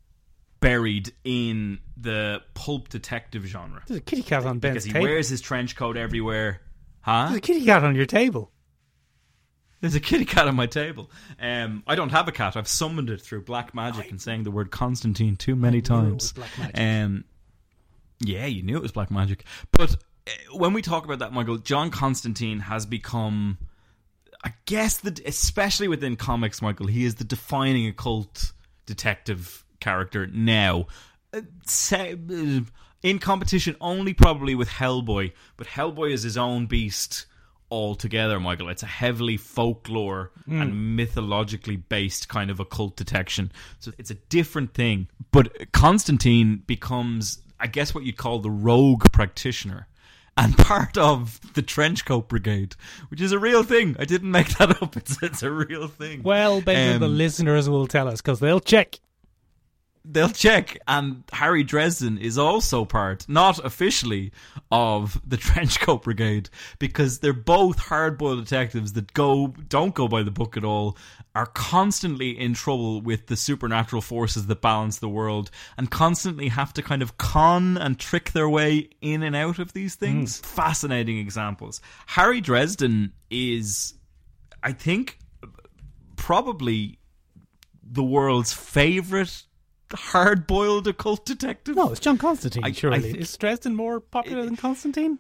buried in the pulp detective genre. There's a kitty cat on Ben's Because he table. wears his trench coat everywhere. Huh? There's a kitty cat on your table. There's a kitty cat on my table. Um, I don't have a cat. I've summoned it through black magic and saying the word Constantine too many I knew it times. was black magic. Um, yeah, you knew it was black magic. But uh, when we talk about that, Michael, John Constantine has become, I guess, the, especially within comics, Michael, he is the defining occult detective character now. Uh, say, uh, in competition only probably with Hellboy, but Hellboy is his own beast altogether, Michael. It's a heavily folklore mm. and mythologically based kind of occult detection. So it's a different thing. But Constantine becomes, I guess, what you'd call the rogue practitioner and part of the Trenchcoat Brigade, which is a real thing. I didn't make that up. It's, it's a real thing. Well, maybe um, the listeners will tell us because they'll check. They'll check, and Harry Dresden is also part, not officially, of the Trenchcoat Brigade, because they're both hard-boiled detectives that go don't go by the book at all, are constantly in trouble with the supernatural forces that balance the world, and constantly have to kind of con and trick their way in and out of these things. Mm. Fascinating examples. Harry Dresden is, I think, probably the world's favourite hard-boiled occult detective? No, it's John Constantine, I- I surely. think- Is Dresden more popular than Constantine?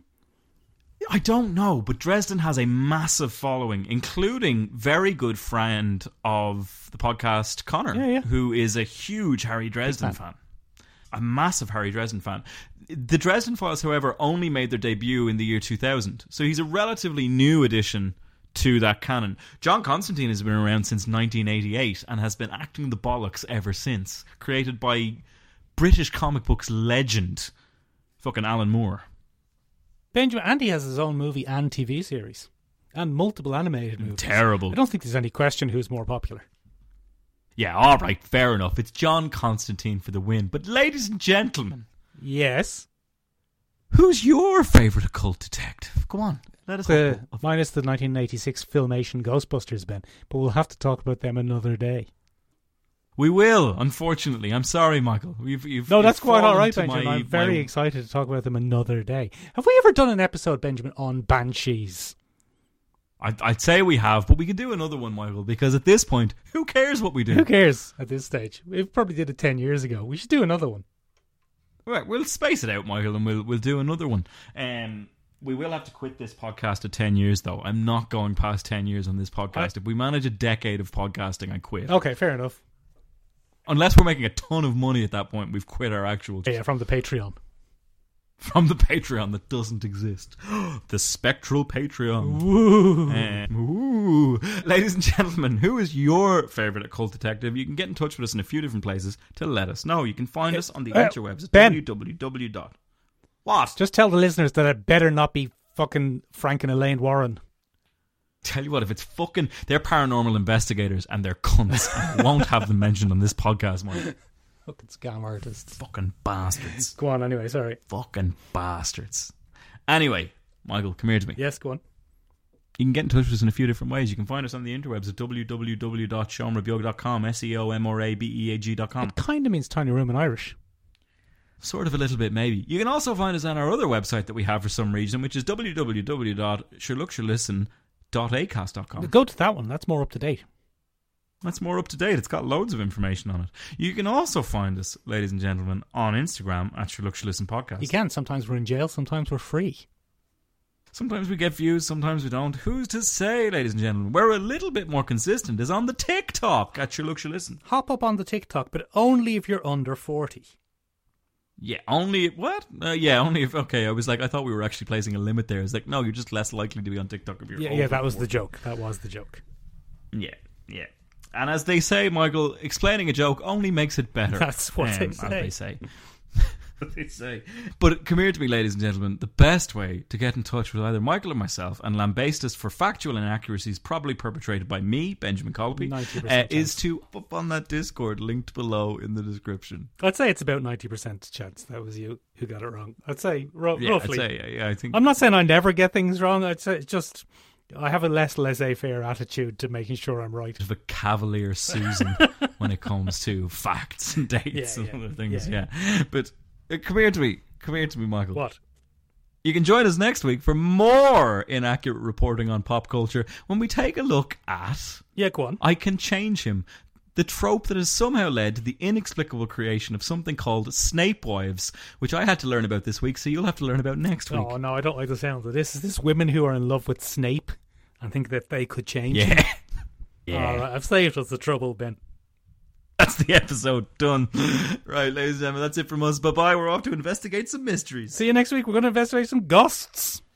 I don't know, but Dresden has a massive following, including very good friend of the podcast, Connor, Yeah, yeah. who is a huge Harry Dresden fan. A massive Harry Dresden fan. The Dresden Files, however, only made their debut in the year two thousand, so he's a relatively new addition to that canon. John Constantine has been around since nineteen eighty-eight and has been acting the bollocks ever since, created by British comic books legend, fucking Alan Moore. Benjamin, Andy has his own movie and T V series. And multiple animated movies. Terrible. I don't think there's any question who's more popular. Yeah, all right, fair enough. It's John Constantine for the win. But ladies and gentlemen, Yes. who's your favourite occult detective? Go on, let us The, know. minus the nineteen eighty-six Filmation Ghostbusters, Ben. But we'll have to talk about them another day. We will, unfortunately. I'm sorry, Michael. You've, you've, No, you've that's quite all fallen right, to Benjamin. my- I'm very my- excited to talk about them another day. Have we ever done an episode, Benjamin, on Banshees? I'd, I'd say we have, but we can do another one, Michael, because at this point, who cares what we do? Who cares at this stage? We probably did it ten years ago. We should do another one. Right, we'll space it out, Michael, and we'll we'll do another one. Um, we will have to quit this podcast at ten years, though. I'm not going past ten years on this podcast. If we manage a decade of podcasting, I quit. Okay, fair enough. Unless we're making a ton of money at that point, we've quit our actual... Yeah, from the Patreon. From the Patreon that doesn't exist. The spectral Patreon. Ooh. Um, ooh. Ladies and gentlemen, who is your favourite occult detective? You can get in touch with us in a few different places to let us know. You can find us on the uh, interwebs at Ben. w w w dot What? Just tell the listeners that it better not be fucking Frank and Elaine Warren. Tell you what, if it's fucking... They're paranormal investigators and they're cunts. I won't have them mentioned on this podcast, Mike. Fucking scam artists. Fucking bastards. Go on anyway, sorry. Fucking bastards. Anyway, Michael, come here to me. Yes, go on. You can get in touch with us in a few different ways. You can find us on the interwebs at w w w dot seomrabeag dot com, S E O M R A B E A G dot com. It kind of means tiny room in Irish. Sort of a little bit, maybe. You can also find us on our other website that we have for some reason, which is w w w dot sherlockshirlisten dot acast dot com. Go to that one. That's more up to date. That's more up to date. It's got loads of information on it. You can also find us, ladies and gentlemen, on Instagram at sherlockshirlisten podcast. You can. Sometimes we're in jail. Sometimes we're free. Sometimes we get views, sometimes we don't. Who's to say, ladies and gentlemen? We're a little bit more consistent is on the TikTok at sherlockshirlisten. Hop up on the TikTok, but only if you're under forty. Yeah, only what? Uh, yeah, only if. Okay, I was like, I thought we were actually placing a limit there. It's like, no, you're just less likely to be on TikTok if you're. Yeah, over yeah, that was the forty. joke. That was the joke. Yeah, yeah. And as they say, Michael, explaining a joke only makes it better. That's what they um, say. As they say. What they say. But come here to me, ladies and gentlemen. The best way to get in touch with either Michael or myself and lambaste us for factual inaccuracies probably perpetrated by me, Benjamin Colby, ninety uh, percent is to up on that Discord linked below in the description. I'd say it's about ninety percent chance that was you who got it wrong. I'd say ro- Yeah, roughly. I'd say, yeah, I think. I'm not saying I never get things wrong. I'd say it's just I have a less laissez-faire attitude to making sure I'm right. of a cavalier Susan when it comes to facts and dates Yeah, and yeah, other things. yeah. Yeah, but uh, come here to me, come here to me, Michael. What? You can join us next week for more inaccurate reporting on pop culture when we take a look at Yeah, go on. I Can Change Him, the trope that has somehow led to the inexplicable creation of something called Snape Wives, which I had to learn about this week, so you'll have to learn about next week. Oh no, I don't like the sound of this. Is this women who are in love with Snape and think that they could change him? Yeah. Yeah. All right, I've saved us the trouble, Ben. That's the episode done. Right, ladies and gentlemen, that's it from us. Bye bye. We're off to investigate some mysteries. See you next week. We're going to investigate some ghosts.